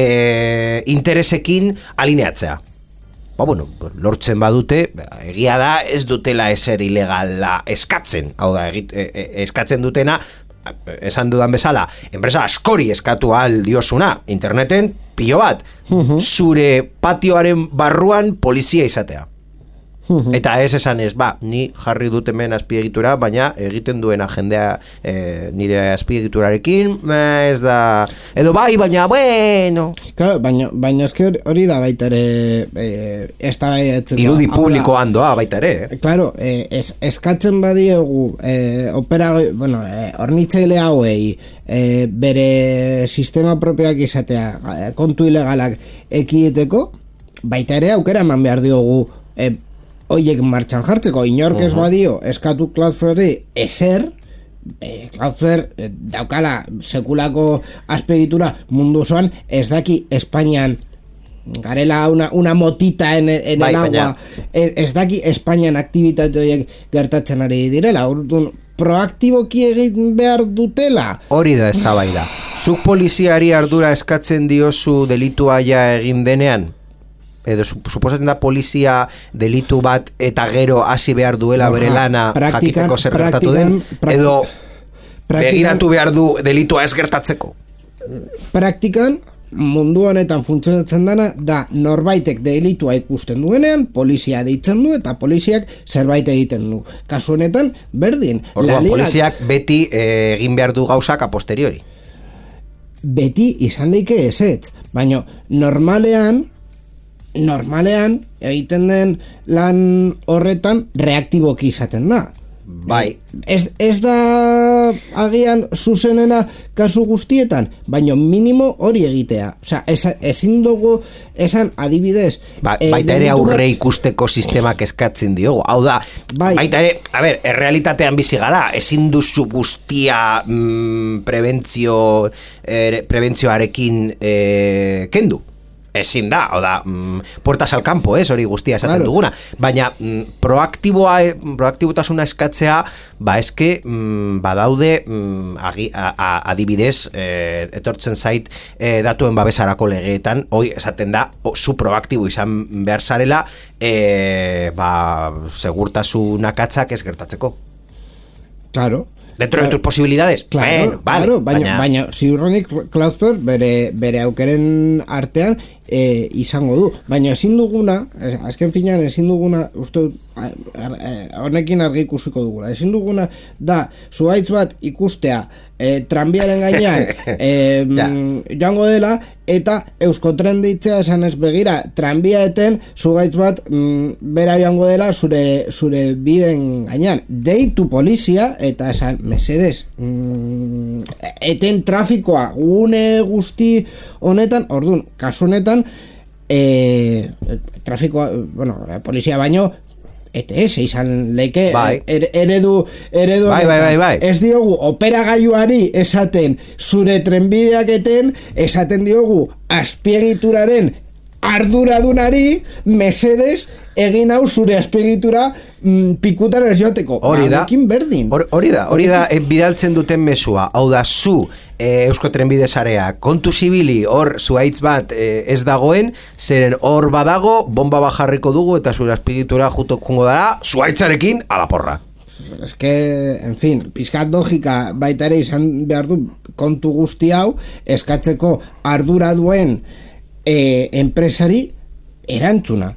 e, interesekin alineatzea. Ba, bueno, lortzen badute, egia da, ez dutela eser ilegala eskatzen, hau da, egit, e, e, eskatzen dutena, esan dudan bezala, enpresa askori eskatu ahal diosuna, interneten, pilo bat, uh-huh. zure patioaren barruan polizia izatea. Eta ez esan ez, ba, ni jarri dut hemen azpiegitura, baina egiten duena jendea e, nire azpiegiturarekin, ez da, edo bai, baina, bueno. Claro, baina, baina eske hori da baita ere, e, ez da baita irudi publikoan doa baita ere. Eh? Claro, e, ez, eskatzen badiegu, e, opera, bueno, e, hornitzaile hauei, e, bere sistema propioak izatea, kontu ilegalak ekieteko, baita ere aukera eman behar diogu, e, oiek martxan jartzeko, inork ez badio eskatu Cloudflare ezer, eh, Cloudflare eh, daukala sekulako azpegitura mundu osoan, ez daki Espainian garela una, una motita en, en bai, el agua, ez, ez daki Espainian aktibitate horiek gertatzen ari direla, urduan proaktiboki egin behar dutela. Hori da eztabaida. Zuk poliziari ardura eskatzen diozu delitua ja egin denean? Edo suposatzen da polizia delitu bat eta gero hasi behar duela bere lana jakiteko zer gertatu den, edo begiratu behar du delitua ez gertatzeko? Praktikan mundu honetan funtzionatzen dana da norbaitek delitua ikusten duenean polizia deitzen du eta poliziak zerbait egiten du. Kasu honetan berdin. Orduan poliziak beti eh, egin behar du gauzak a posteriori. Beti izan leike ezetz, baina normalean normalean egiten den lan horretan reaktiboki izaten da. Bai. Ez, ez da agian zuzenena kasu guztietan, baina minimo hori egitea. Osea, ezin dugu esan adibidez. Ba, baita ere aurre ikusteko sistemak eskatzen diogu. Hau da, bai. Baita ere, a ber, errealitatean bizi gara, ezin duzu guztia mm, prebentzio, eh, prebentzioarekin eh, kendu. Ezin da, o da, mm, puertas al campo, ez, hori guztia esaten claro. duguna, baina mm, proaktiboa, proaktibotasuna eskatzea, ba eske, mm, badaude, mm, agi, a, a, adibidez, eh, etortzen zait eh, datuen babesarako legeetan, hoi esaten da, o, zu proaktibo izan behar zarela, eh, ba, segurtasun akatzak ez gertatzeko. Claro. Dentro claro. de tus posibilidades. Claro, ben, vale, claro, baina, baina ziurrenik Cloudflare bere, bere aukeren artean e, izango du. Baina ezin duguna, azken finean ezin duguna, uste honekin argi ikusiko dugula, ezin duguna da, zuhaitz bat ikustea e, tranbiaren gainean e, ja. joango dela, eta Euskotren deitzea esan ez begira, tranbia eten zuhaitz bat mm, bera joango dela zure, zure biden gainean. Deitu polizia eta esan, mesedez, mm, eten trafikoa gune guzti honetan, orduan, kasu honetan, e, trafikoa, bueno, polizia baino, E T S izan leike bai. er, eredu, eredu bai, bai, bai, bai. Ez diogu operagailuari esaten zure trenbideak eten, esaten diogu azpiegituraren arduradunari mesedez egin hau zure azpiegitura mm, pikutan ez joteko. Hori da, berdin. Hori da, hori da e, bidaltzen duten mesua. Hau da, zu e, Eusko Trenbide Sarea kontu zibili hor zuaitz bat e, ez dagoen, zeren hor badago, bomba bajarriko dugu eta zure azpiegitura juto jungo dara, zuaitzarekin a la porra. Es que, en fin, pizkat logika baita ere izan behar du kontu guzti hau eskatzeko ardura duen E, enpresari erantzuna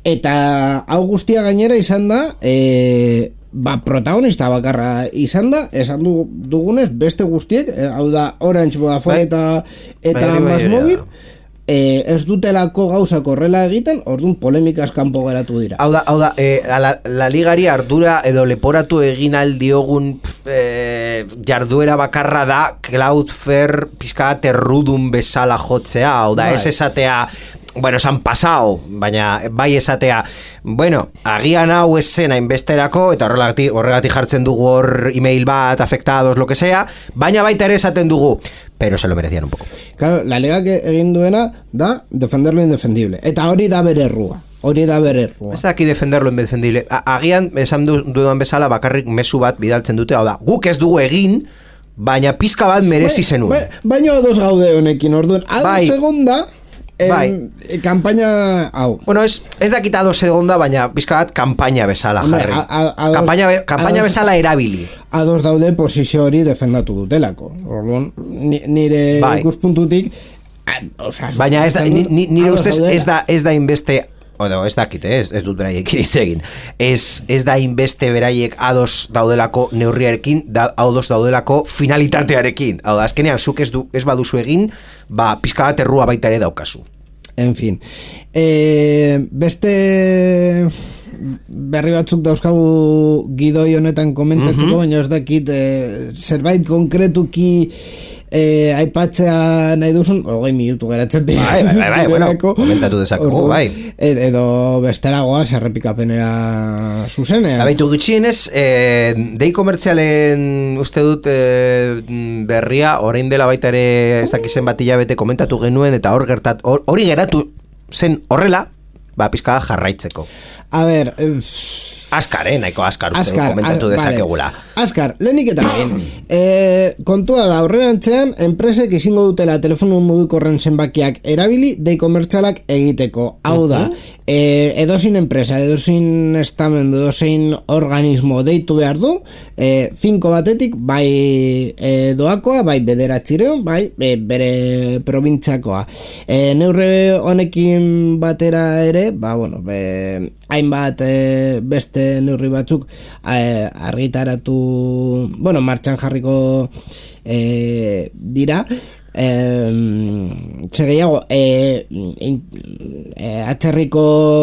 Eta hau guztia gainera izan da, e, ba, protagonista bakarra izan da, esan du, dugunez, beste guztiek, e, hau da Orange, Vodafone eta, eta MásMóvil, e, ez dutelako gauzak horrela egiten, orduan polemikaz kanpo geratu dira. Hau da, hau da e, la, la ligari ardura edo leporatu egin aldiogun e, jarduera bakarra da Cloudflare pizka errudun bezala jotzea, hau da, ez esatea bueno, s'han pasao, baina bai esatea, bueno, agian hau ez zen hainbesterako, eta horregatik, horregatik jartzen dugu hor email bat, afectados, lo que sea, baina baita ere esaten dugu, pero se lo merecían un poco. Claro, la liga que egin duena da defender lo indefendible, eta hori da bere errua. Hori da bere errua. Ez da aquí defender lo indefendible. Agian, esan dudan bezala, bakarrik mezu bat bidaltzen dute, hau da, guk ez dugu egin, baina pizka bat merezi zenuen. Ba, baina ados gaude honekin, orduan, ados bai. Segunda... Bai. En, kampaina hau. Bueno, ez, ez dakit ados segonda, baina pizka bat kampaina bezala jarri. Kampaina, be, kampaina ados, bezala erabili. Ados daude posizio hori defendatu dutelako. Orduan, nire bai. Ikuspuntutik, o sea, baina ez da, nire ustez ez da, ez da inbeste, bueno, ez dakit, ez, ez dut beraiek egin. Ez, ez da inbeste beraiek ados daudelako neurriarekin, da, ados daudelako finalitatearekin. Hau da, azkenean, zuk ez, du, ez baduzu egin, ba, pizka bat errua baita ere daukazu. En fin. E, beste berri batzuk dauzkagu gidoi honetan komentatzeko, uh-huh. baina ez dakit e, zerbait konkretuki Eh, aipatzea nahi duzun, hogei minutu geratzen dira. Bai, bai, bai, bai, bueno, komentatu dezakegu, bai. Ed, edo bestelagoa zerrepikapenera zuzenean. Abaitu gutxienez, eh, dei komertzialen uste dut eh, berria, orain dela baita ere ez dakizen bat hilabete komentatu genuen, eta hor gertat, hori geratu zen horrela, ba, pizka jarraitzeko. A ber... Eh, Askar, eh, nahiko askar uste du komentatu az, dezakegula. Vale. Askar, lehenik eta behin. E, kontua da, horrerantzean, enpresek izango dutela telefono mugikorren zenbakiak erabili, dei komertzialak egiteko. Hau da, e, edozin enpresa, edozin estamendu, edozin organismo deitu behar du, e, finko batetik, bai e, doakoa, bai bederatzireon, bai e, bere probintzakoa. E, neurre honekin batera ere, ba, bueno, be, hainbat e, beste neurri batzuk eh, argitaratu, bueno, martxan jarriko eh, dira. Eh, Txegeiago, eh, eh, atzerriko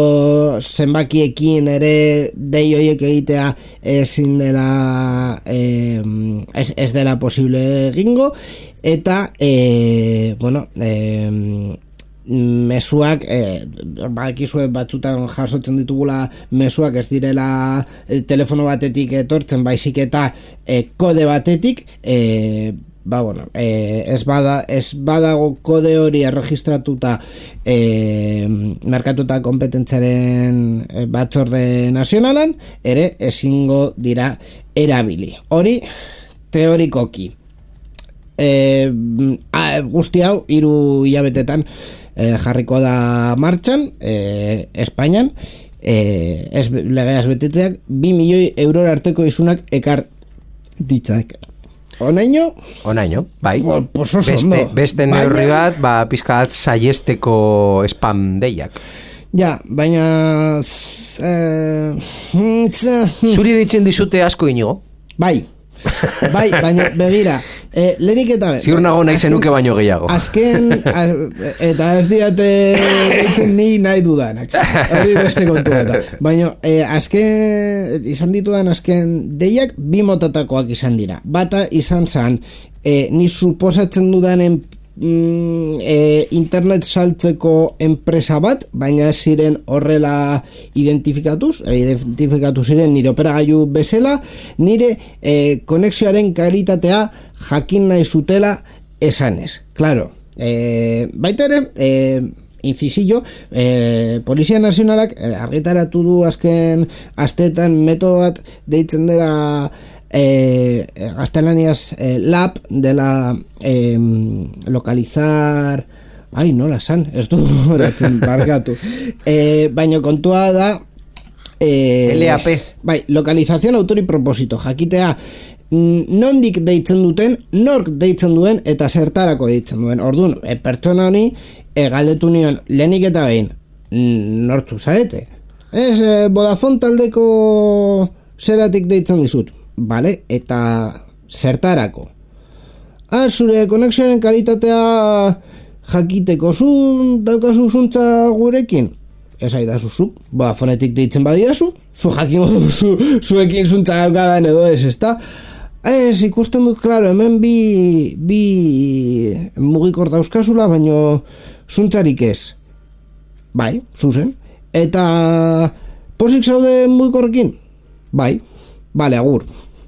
zenbakiekin ere dei hoiek egitea ezin dela eh, ez, ez dela posible egingo, eta eh, bueno, eh, mezuak eh, bakizue batzutan jasotzen ditugula mezuak ez direla eh, telefono batetik etortzen, baizik eta eh, kode batetik eh, ba bueno, eh, ez bada ez badago kode hori erregistratuta eh, merkatuta kompetentzaren eh, batzorde nazionalan ere ezingo dira erabili. Hori teorikoki. Eh, guzti hau hiru hilabetetan Eh, jarriko da martxan eh, Espainian eh, ez legeaz betetzeak bi milioi euror arteko isunak ekar ditzak. Onaino? Onaino, bai. Pues oso, beste, no. beste neurri bat, ba, pizkat saiesteko spam deiak. Ja, baina eh, zuri ditzen dizute asko inigo? Bai. Bai, baina begira eh, lehenik eta be, ziur nago nahi zenuke baino gehiago azken, az, eta ez diate ditzen ni nahi dudanak hori beste kontu eta baina eh, azken izan ditudan azken deiak bi motatakoak izan dira, bata izan zan eh, ni suposatzen dudanen Mm, e, internet saltzeko enpresa bat, baina ziren horrela identifikatuz, identifikatu ziren nire operagailu bezala, nire e, konexioaren kalitatea jakin nahi zutela esanez. Claro, e, baita ere, e, incisillo, eh, Polizia Nazionalak eh, argitaratu du azken asteetan metodo bat deitzen dela eh, gaztelaniaz eh, lab dela eh, localizar ai nola san, ez du horatzen barkatu eh, baina kontua da eh, L A P bai, lokalizazion autor y propósito jakitea nondik deitzen duten, nork deitzen duen eta zertarako deitzen duen. Orduan, e, pertsona honi e, galdetu nion lehenik eta behin nortzu zarete? Ez, eh, Vodafone taldeko zeratik deitzen dizut. Bale, eta zertarako? Ah, zure konexioaren kalitatea jakiteko zu daukazu zuntza gurekin? Ez aidazu zu, Vodafonetik deitzen badiazu, zu jakingo duzu zuekin zuntza daukadan edo ez, ezta? Ez, ikusten dut, klaro, hemen bi, bi mugikor dauzkazula, baino zuntzarik ez. Bai, zuzen. Eta pozik zaude mugikorrekin? Bai, bale, agur.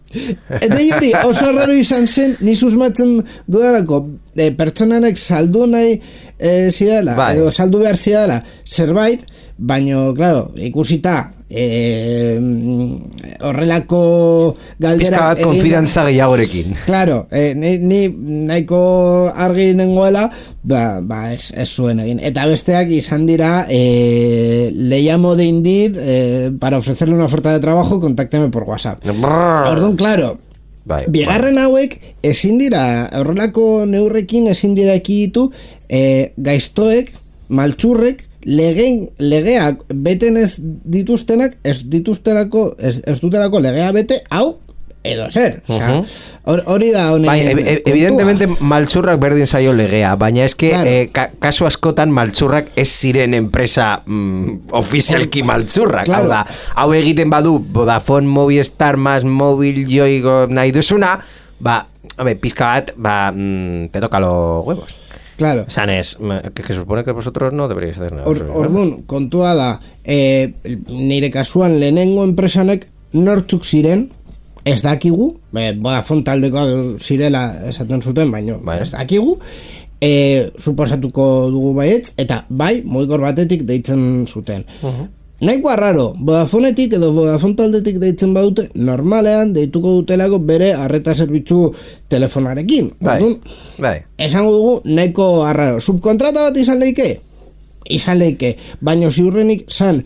Eta hori, oso raro izan zen, ni susmatzen dudarako, e, pertsonanek saldu nahi e, zidala, bai. Edo saldu behar zidala, zerbait, baino, claro, ikusita, e, horrelako galdera... Pizka bat konfidantza gehiagorekin. Claro, e, ni, ni nahiko argi nengoela, ba, ba ez, ez zuen egin. Eta besteak izan dira, e, le llamo de Indeed, e, para ofrecerle una oferta de trabajo, contácteme por WhatsApp. Orduan, claro, bai, bigarren bai. Hauek ezin dira, horrelako neurrekin ezin dira ekiditu, e, gaiztoek, maltzurrek, Legeen, legeak beten ez dituztenak, ez dituzterako, ez, ez dutelako legea bete, hau, edo zer. Osea, hori uh-huh. da honen. Bai, e- evidentemente maltzurrak berdin zaio legea, baina eske claro. eh, ka- kasu askotan maltzurrak ez ziren enpresa mm, ofizialki maltzurrak. Claro. Hau da, hau egiten badu Vodafone, Movistar, más móvil, joigo nahi duzuna, ba, home, pizka bat, ba, mm, te toca los huevos. Claro. San es, que, que supone que vosotros no deberíais hacer nada. Or, ordun, kontua da, eh, nire kasuan lehenengo enpresanek nortzuk ziren, ez dakigu, eh, Vodafone taldekoak zirela esaten zuten, baino, bai. Ez dakigu, eh, suposatuko dugu baietz, eta bai, mugikor batetik deitzen zuten. Uh-huh. Nahikoa raro, Vodafonetik edo Vodafone taldetik deitzen badute, normalean deituko dutelako bere arreta zerbitzu telefonarekin. Bai, Ordun, bai. Esango dugu nahiko arraro. Subkontrata bat izan leike? Izan leike. Baina ziurrenik zan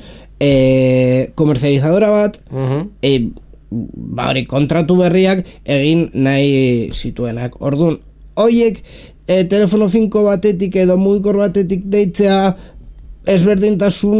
e, komerzializadora bat, uh-huh. e, ba hori, kontratu berriak egin nahi zituenak. Orduan, hoiek e, telefono finko batetik edo mugikor batetik deitzea ezberdintasun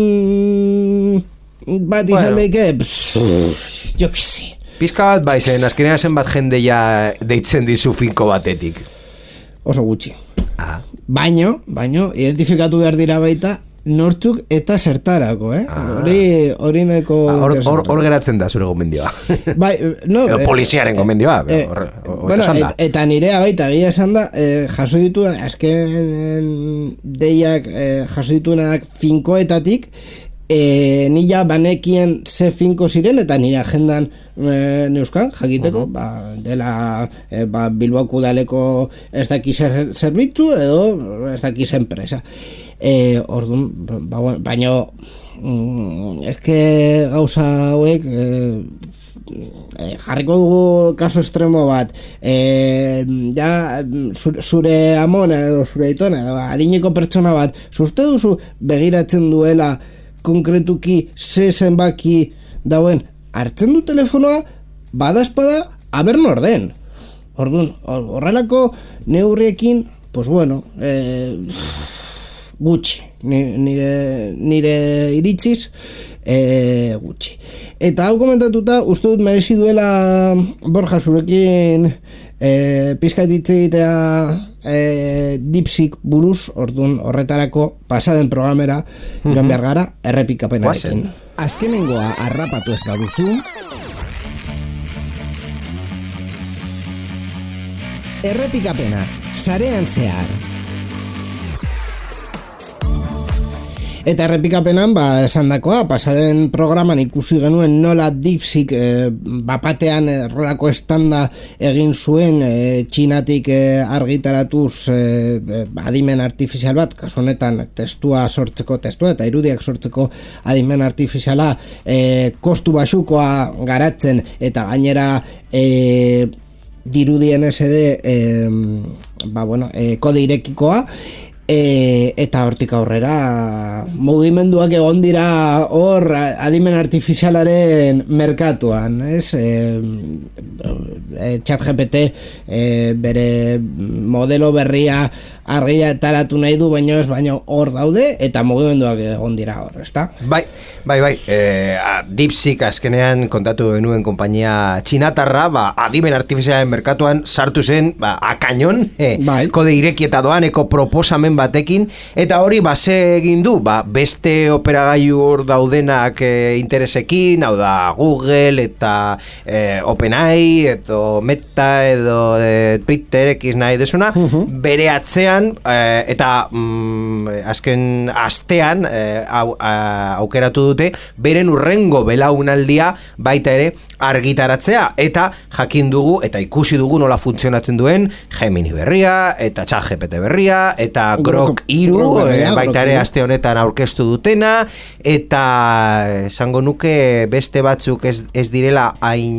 bat izan bueno. Leike, jo kisi. Pizka bat bai zen, azkenean zen bat jende ja deitzen dizu finko batetik. Oso gutxi. Ah. Baino, baino, identifikatu behar dira baita nortzuk eta zertarako, eh? Hori ah. hori neko... Hor ah, or, geratzen da zure gomendioa. Bai, no... Edo poliziaren gomendioa. Eh, eh, bueno, et, eta nirea baita, gila esan da, eh, jaso ditu, azken deiak eh, jaso dituenak finkoetatik, eh, nila banekien ze finko ziren, eta nire agendan eh, neuzkan, jakiteko, uh-huh. ba, dela eh, ba, Bilboko udaleko ez dakiz zerbitzu, edo ez dakiz enpresa. Eh, orduan, ba, baino mm, eske gauza hauek eh, eh, jarriko dugu kaso estremo bat, eh, ja zure, zure amona edo zure aitona edo adineko pertsona bat uste duzu begiratzen duela konkretuki ze zenbaki dauen hartzen du telefonoa badazpada aber norden. Orduan, horrelako neurriekin, pues bueno, eh, gutxi, nire, nire iritziz e, gutxi. Eta hau komentatuta, uste dut merezi duela Borja zurekin e, pizkat hitz egitea e, dipsik buruz, orduan horretarako pasaden programera mm-hmm. joan behar gara errepikapenarekin. Azkenengoa harrapatu ez baduzu, errepikapena, sarean zehar. Eta errepikapenan, ba, esan dakoa, pasaden programan ikusi genuen nola dipsik e, bapatean errolako estanda egin zuen e, txinatik e, argitaratuz e, adimen artifizial bat, kasu honetan testua sortzeko, testua eta irudiak sortzeko adimen artifiziala e, kostu basukoa garatzen eta gainera e, dirudienez ere e, ba, bueno, e, kode irekikoa. E, eta hortik aurrera mugimenduak egon dira hor adimen artifizialaren merkatuan, ez? E, e, ChatGPT e, bere modelo berria argia taratu nahi du, baino ez, baino hor daude, eta mugimenduak egon dira hor, ezta? Bai, bai, bai, e, DeepSeek azkenean kontatu genuen konpainia txinatarra, ba, adimen artifizialen merkatuan sartu zen, ba, akainon, e, bai. kode ireki eta doaneko proposamen batekin, eta hori base egin du, ba, beste operagailu hor daudenak e, interesekin, hau da Google eta e, OpenAI, edo Meta, edo e, Twitter, X nahi desuna, uh-huh. bere atzean, e, eta mm, azken astean e, au, a, aukeratu dute, beren urrengo belaunaldia baita ere argitaratzea, eta jakin dugu, eta ikusi dugu nola funtzionatzen duen Gemini berria, eta ChatGPT berria, eta Grok hiru, e, baita ere aste honetan aurkeztu dutena, eta esango nuke beste batzuk ez, ez direla hain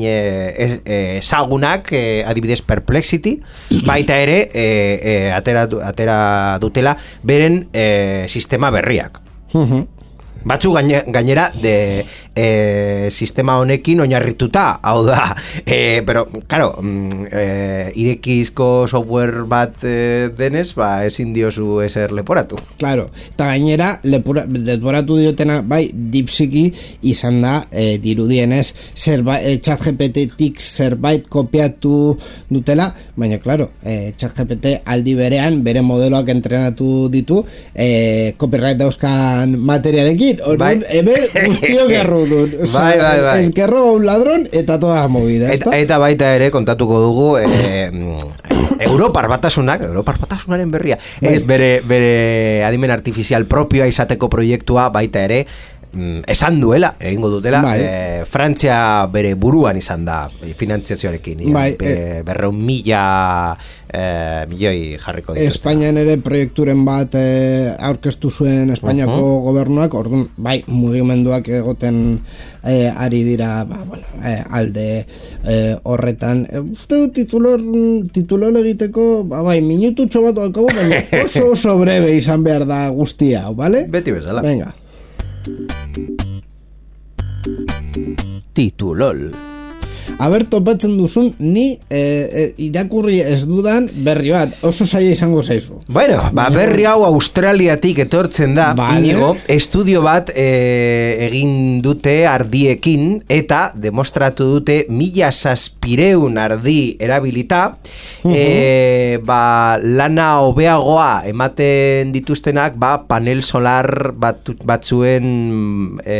ezagunak, e, e, adibidez Perplexity, baita ere e, e, atera, atera dutela beren e, sistema berriak. Uh-huh. Batzu gainera de e, sistema honekin oinarrituta, hau da, e, pero, claro, e, irekizko software bat e, denez, ba, ezin diozu eser leporatu. Claro, eta gainera, lepura, leporatu diotena, bai, DeepSeeki izan da, e, dirudienez, zerbait, e, ChatGPT-tik zerbait kopiatu dutela, baina, claro, e, ChatGPT aldi berean, bere modeloak entrenatu ditu, e, copyright dauzkan materialekin, Orduan, ebe guztiok errudun. Bai, bai, bai. El que roba un ladrón eta toda la movida. Eta, eta baita ere kontatuko dugu eh, Europar batasunak, Europar batasunaren berria. Bai. Ez bere, bere adimen artifizial propioa izateko proiektua baita ere esan duela, egingo dutela, bai. e, Frantzia bere buruan izan da finantziazioarekin, bai, e, berreun mila e, milioi jarriko dituzte. Espainian ere proiekturen bat e, aurkeztu zuen Espainiako uh-huh. gobernuak, orduan, bai, mugimenduak egoten e, ari dira, ba, bueno, e, alde e, horretan. E, uste du titulor, titulor egiteko, ba, bai, minututxo bat alkabo, baina oso oso breve izan behar da guztia, bale? Beti bezala. Venga. Titulol. Aber topatzen duzun ni e, e, irakurri ez dudan berri bat, oso zaila izango zaizu. Bueno, ba, berri hau Australiatik etortzen da, vale. Inigo, estudio bat e, egin dute ardiekin eta demostratu dute mila zazpireun ardi erabilita, uh-huh. e, ba, lana hobeagoa ematen dituztenak, ba, panel solar bat, batzuen e,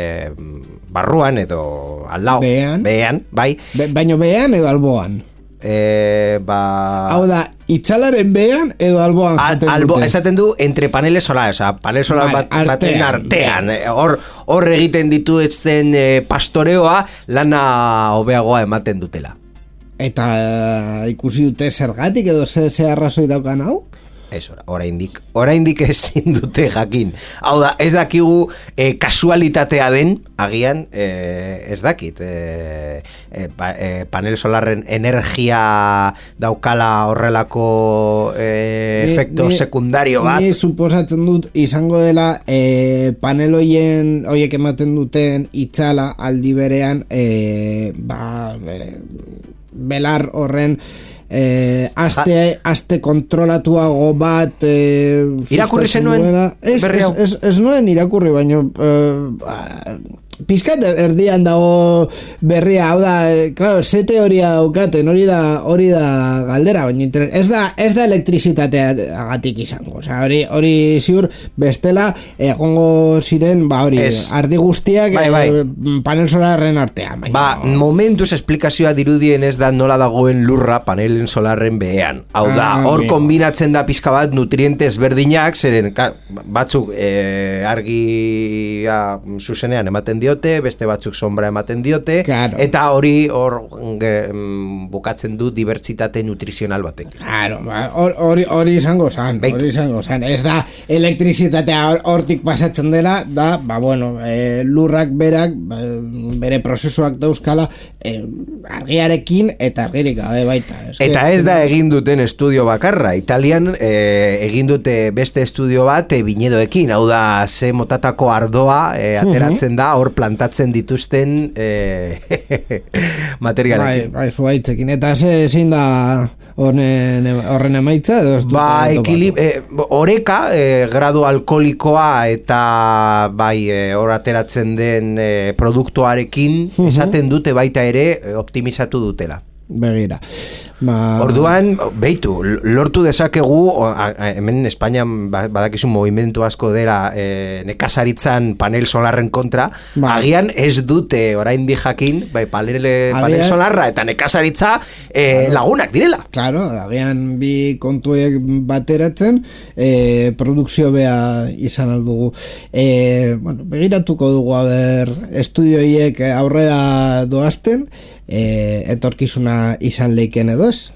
barruan edo al lao, behan, behan bai. Be, baino behan edo alboan? Eh, ba... Hau da, itzalaren behan edo alboan jaten Al, albo, dute? Esaten du, entre paneles solar, o sea, panel solar vale, bat, baten artean. Hor, hor egiten ditu etzen eh, pastoreoa, lana hobeagoa ematen dutela. Eta uh, ikusi dute zergatik edo ze, ze arrazoi daukan hau? Ez, oraindik, oraindik ezin dute jakin. Hau da, ez dakigu e, kasualitatea den, agian, e, ez dakit. E, e, pa, e, panel solarren energia daukala horrelako e, ni, efekto ni, sekundario bat. Ni suposatzen dut izango dela e, panel hoien, hoiek ematen duten itzala aldi berean, e, ba, e, belar horren Eh, aste, aste kontrolatuago bat eh, irakurri zenuen ez, ez, ez, ez nuen irakurri baino eh, pizkat erdian dago berria, hau da, claro, ze teoria daukaten, hori da hori da galdera, baina ez da ez da elektrizitatea agatik izango, osea, hori hori ziur bestela egongo ziren, ba hori, es, ardi guztiak bai, bai. Eh, panel solarren artean, baina ba, no. Momentuz esplikazioa dirudien ez da nola dagoen lurra panelen solarren behean, hau da, hor ah, kombinatzen da pizka bat nutrientes berdinak, zeren batzuk eh, argia zuzenean ematen diote, beste batzuk sombra ematen diote, claro. Eta hori hor bukatzen du dibertsitate nutrizional batek. Claro, hori hori izango zan, hori izango zan. Ez da elektrizitatea hortik pasatzen dela, da, ba bueno, e, lurrak berak, ba, bere prozesuak dauzkala e, argiarekin eta argirik gabe baita. Ez eta ez da egin duten estudio bakarra, Italian e, egin dute beste estudio bat e, binedoekin, hau da, ze motatako ardoa e, ateratzen da, hor plantatzen dituzten e, materialekin. Bai, bai, zuaitzekin. Eta ze, zein da horren, horren emaitza? Edo ez dute ba, ekilib, e, oreka, e, gradu alkoholikoa eta bai, e, hor ateratzen den e, produktuarekin esaten dute baita ere e, optimizatu dutela. Begira. Ba... Orduan, beitu, lortu dezakegu, a, a, hemen Espainian badakizu movimentu asko dela e, nekazaritzan panel solarren kontra, ba. Agian ez dute oraindik jakin, bai, panel, agian, panel solarra eta nekazaritza e, claro, lagunak direla. Claro, agian bi kontuek bateratzen, e, produkzio bea izan aldugu. E, bueno, begiratuko dugu, a ber, estudioiek aurrera doazten, E, etorkizuna izan leiken edo ez?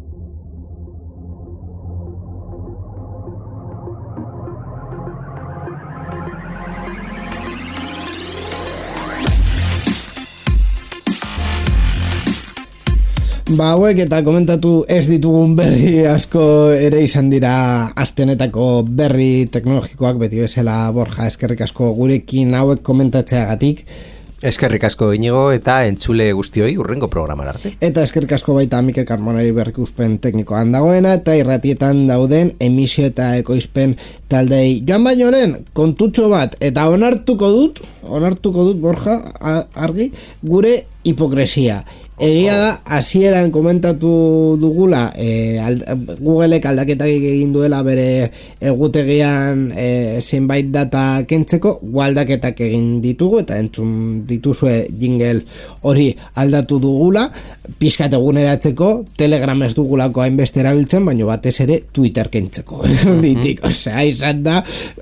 Ba, hauek eta komentatu ez ditugun berri asko ere izan dira astenetako berri teknologikoak, beti bezala Borja, eskerrik asko gurekin hauek komentatzeagatik. Eskerrik asko Inigo eta entzule guztioi urrengo programara arte. Eta eskerrik asko baita Mikel Carmonari berrikuspen teknikoan dagoena eta irratietan dauden emisio eta ekoizpen taldei. Joan baino lehen, kontutxo bat, eta onartuko dut, onartuko dut Borja, argi, gure hipokresia. Egia da, hasieran komentatu dugula e, ald, Googleek aldaketak egin duela bere egutegian e, zenbait data kentzeko, gu aldaketak egin ditugu eta entzun dituzue jingle hori aldatu dugula, pizkat eguneratzeko, Telegram ez dugulako hainbeste erabiltzen, baina batez ere Twitter kentzeko. Ditik, osea, izan da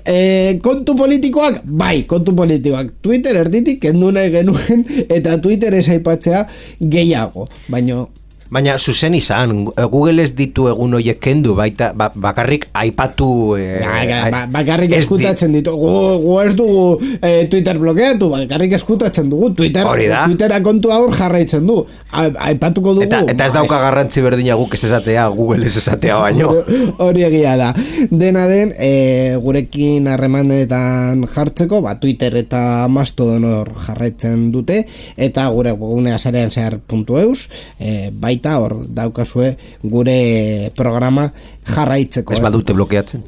e, kontu politikoak, bai, kontu politikoak Twitter erditik kendu nahi genuen eta Twitter ez aipatzea gehiago, baina Baina zuzen izan, Google ez ditu egun horiek kendu, baita, ba, bakarrik aipatu... Eh, ba, bakarrik eskutatzen ditu, gu, gu ez dugu eh, Twitter blokeatu, bakarrik eskutatzen dugu, Twitter, Twittera kontu aur jarraitzen du, A, aipatuko dugu. Eta, eta ez dauka garrantzi berdina guk ez esatea, Google ez esatea baino. Hori egia da. Dena den, e, gurekin harremanetan jartzeko, ba, Twitter eta Mastodon hor jarraitzen dute, eta gure gunea sarean zehar puntu eus, e, baita hor daukazue gure programa jarraitzeko. Ez badute blokeatzen?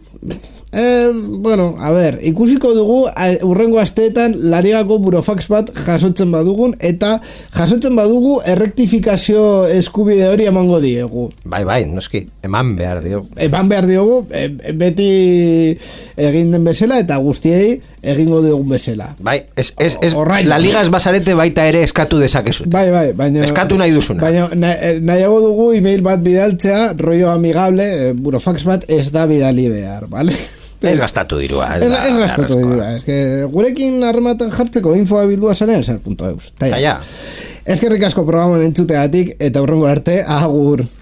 Eh, bueno, a ver, ikusiko dugu urrengo asteetan Larigako burofax bat jasotzen badugun eta jasotzen badugu errektifikazio eskubide hori emango diegu. Bai, bai, noski, eman behar diogu. Eman behar diogu, e, beti egin den bezala eta guztiei egingo dugun bezala. Bai, ez, ez, ez, la liga ez basarete baita ere eskatu dezakezut. Bai, bai, baina... Eskatu nahi duzuna. Baina nahiago dugu email bat bidaltzea, rollo amigable, burofax bat ez da bidali behar, bale? Ez gastatu dirua. Ez, ez, ez gastatu dirua. Ez que gurekin harrematen jartzeko infoa bildua zaren zer punto eus. Ta ja. Eskerrik asko programan entzutegatik eta hurrengo arte, agur.